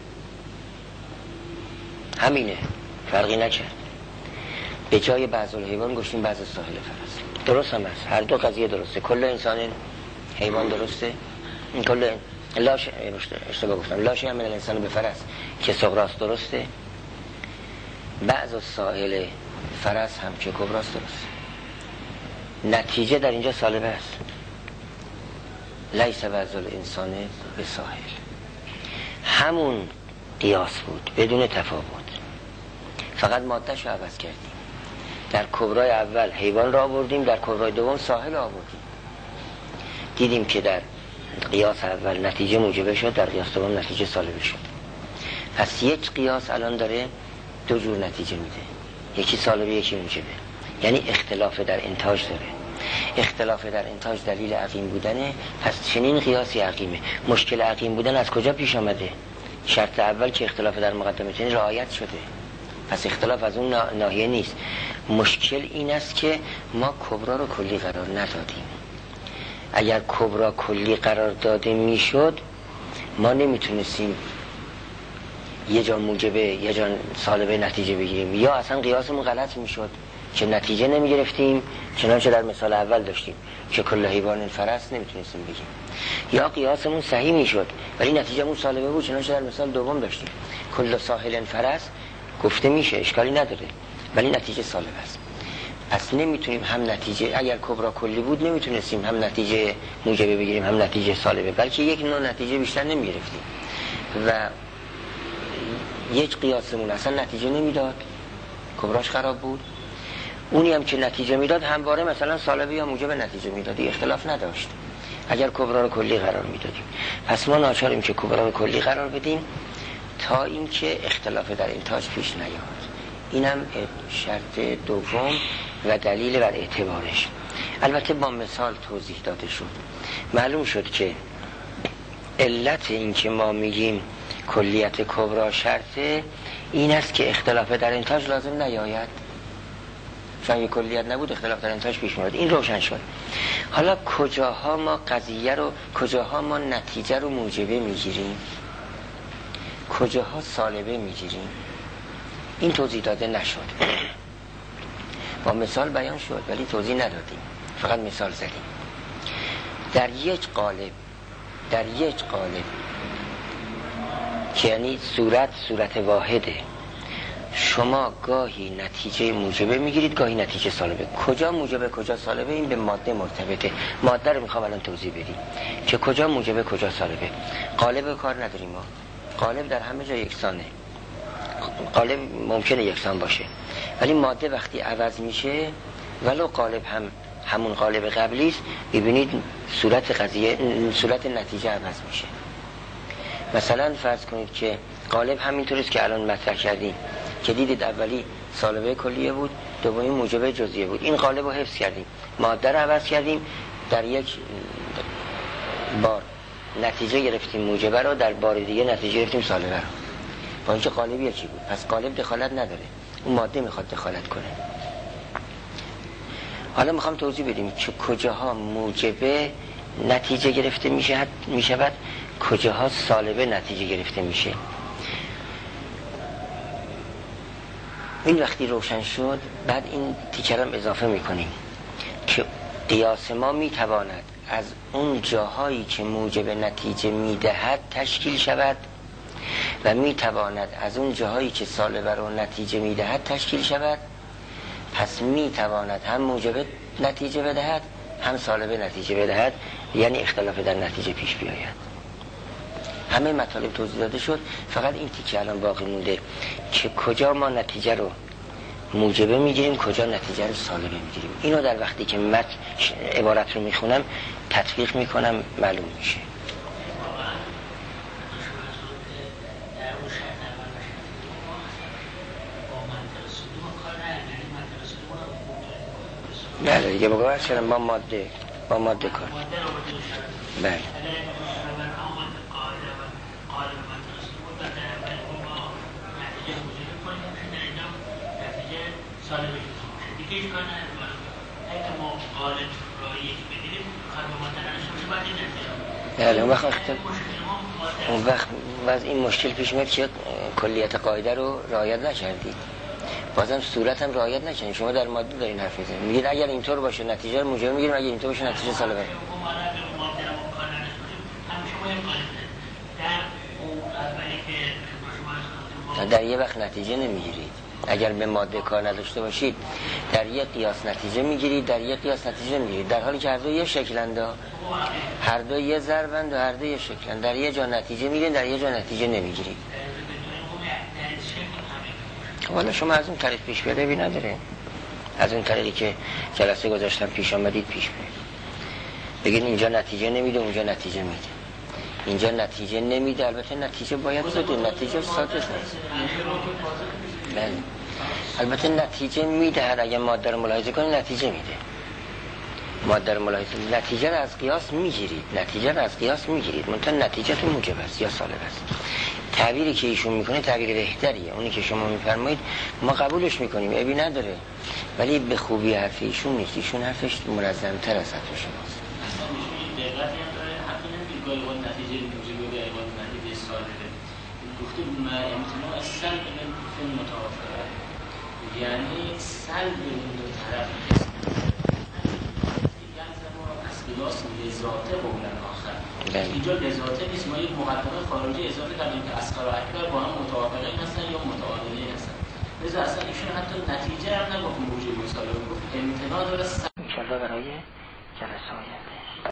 همینه، فرقی نکرد. به جای بعض الحیوان گوشتیم بعض ساحل فرس. درست هم است، هر دو قضیه درسته. کل انسان حیوان درسته، کل لاش اشتباه گفتم لا شیء من الانسان به فرس که صغراست درسته، بعض ساحل فرس هم که کبراست درسته. نتیجه در اینجا سالبه است. لیس بعض الانسان به ساحل، همون قیاس بود بدون تفاوت، فقط مادهش رو عوض کردیم. در کبرای اول حیوان را آوردیم، در کبرای دوم ساحل را آوردیم. دیدیم که در قیاس اول نتیجه موجبه شد، در قیاس دوم نتیجه سالبه شد. پس یک قیاس الان داره دو جور نتیجه میده، یکی سالبه یکی موجبه، یعنی اختلاف در انتاج داره. اختلاف در انتاج دلیل عقیم بودنه، پس چنین قیاسی عقیمه. مشکل عقیم بودن از کجا پیش آمده؟ شرط اول که اختلاف در مقدمتین رعایت شده، پس اختلاف از اون ناحیه نیست. مشکل این است که ما کبرا رو کلی قرار ندادیم. اگر کبرا کلی قرار داده میشد ما نمیتونستیم یه جا موجبه یه جا سالبه نتیجه بگیریم، یا اصلا قیاسمون غلط میشد که نتیجه نمیگرفتیم، چنانچه در مثال اول داشتیم که کل حیوان فرس نمیتونستیم بگیم، یا قیاسمون صحیح میشد ولی نتیجهمون سالبه بود، چنانچه در مثال دوم داشتیم کل ساحل فرس گفته میشه، اشکالی نداره، ولی نتیجه سالبه است. پس نمیتونیم هم نتیجه، اگر کبرا کلی بود نمیتونستیم هم نتیجه موجبه بگیریم هم نتیجه سالبه، بلکه یک نوع نتیجه بیشتر نمیگرفتیم و یک قیاسمون اصلا نتیجه نمیداد، کبراش خراب بود. اونی هم که نتیجه میداد همواره مثلا سالبه یا موجب نتیجه میدادی، اختلاف نداشت اگر کبرا رو کلی قرار میدادیم. پس ما ناچاریم که کبرا رو کلی قرار بدیم تا اینکه اختلاف در انتاج پیش نیاد. اینم شرط دوم و دلیل بر اعتبارش. البته با مثال توضیح داده شد، معلوم شد که علت این که ما میگیم کلیت کبرا شرطه این است که اختلاف در انتاج لازم نیاید، چون اگه کلیت نبود اختلاف در انتاج پیش میاد. این روشن شد. حالا کجاها ما قضیه رو، کجاها ما نتیجه رو موجبه میگیریم، کجاها سالبه میگیریم، این توضیح داده نشد. با مثال بیان شد ولی توضیح ندادیم، فقط مثال زدیم. در یک قالب در یک قالب که یعنی صورت صورت واحده، شما گاهی نتیجه موجبه میگیرید گاهی نتیجه سالبه. کجا موجبه کجا سالبه این به ماده مرتبطه. ماده رو میخوام الان توضیح بدیم که کجا موجبه کجا سالبه. قالب کار نداریم ما، قالب در همه جا یکسانه، قالب ممکنه یکسان باشه، ولی ماده وقتی عوض میشه ولو قالب هم همون قالب قبلی است، ببینید صورت قضیه صورت نتیجه عوض میشه. مثلا فرض کنید که قالب همینطوری است که الان مطرح کردیم که دیدید اولی سالبه کلیه بود، دومی موجبه جزئیه بود. این قالب رو حفظ کردیم، ماده رو عوض کردیم، در یک بار نتیجه گرفتیم موجبه رو، در بار دیگه نتیجه گرفتیم سالبه رو، با اینکه قالب یکی بود. پس قالب دخالت نداره، اون ماده میخواد دخالت کنه. حالا میخوام توضیح بدیم که کجاها موجبه نتیجه گرفته میشه میشود، کجاها سالبه نتیجه گرفته میشه. این وقتی روشن شد بعد این تیکرم اضافه میکنیم که قیاس ما میتواند از اون جاهایی که موجب نتیجه میدهد تشکیل شود و میتواند از اون جاهایی که سالبه رو نتیجه میدهد تشکیل شود. پس میتواند هم موجب نتیجه بدهد هم سالبه نتیجه بدهد، یعنی اختلاف در نتیجه پیش بیاید. همه مطالب توضیح داده شد، فقط این تیکه الان باقی مونده که کجا ما نتیجه رو موجبه میگیریم، کجا نتیجه رو سالبه میگیریم. اینو در وقتی که متن عبارت رو میخونم تطبیق میکنم معلوم میشه. بله دیگه بگوید چرا با ماده با ماده کار. بله بله اون وقت اون وقت باز این مشکل پیش میاد که کلیت قاعده رو رعایت نکردید، بازم صورت هم رعایت نکنید. شما در ماده دارین حرف میزنید، میگید اگر اینطور باشه نتیجه رو موجب میگیریم، اگر اینطور باشه نتیجه سالبه. در یه وقت نتیجه نمیگیرید. اگر به ماده کار نداشته باشید در یک قیاس نتیجه میگیرید، در یک قیاس نتیجه میگیرید، در حالی که هر دو یه شکلند، هر دو یه ضربند و هر دو یه شکلند. در یه جا نتیجه میگیرید، در یه جا نتیجه نمیگیرید. والا شما از اون طریق پیش بیاده بی نداره، از اون طریقی که جلسه گذاشتم پیش آمدید پیش بیاید، بگید اینجا نتیجه نمیده اونجا نتیجه میده، اینجا نتیجه نمیده. البته نتیجه باید بده، نتیجه ساده است. بله البته نتیجه میده، اگه ماده رو ملاحظه کنید نتیجه میده. ماده رو ملاحظه نتیجه رو از قیاس میگیرید، نتیجه رو از قیاس میگیرید، منتها نتیجه تو موجب است یا سالب است. تعبیری که ایشون میکنه تعبیر بهتریه، اونی که شما میفرمایید ما قبولش میکنیم، عیبی نداره، ولی به خوبی حرف ایشون نیست. ایشون حرفش منظم‌تر از حرف شماست. گاهی وقت نتیجه موجب و گاهی وقت نتیجه سالبه. گفته امتناع از سلب من متوافقه، یعنی سلب این دو طرف دیگر ما از قیاس لذاته بودن آخر. اینجا لذاته نیست، ما یک مقدمه خارجی اضافه کردیم که اصغر و اکبر با هم متوافقه هستن یا متعادله هستن. لذا اصلا ایشون حتی نتیجه هم نگفت موجب و سالبه، گفت امتناع داره سلب. ان شاء الله برای جلسه آینده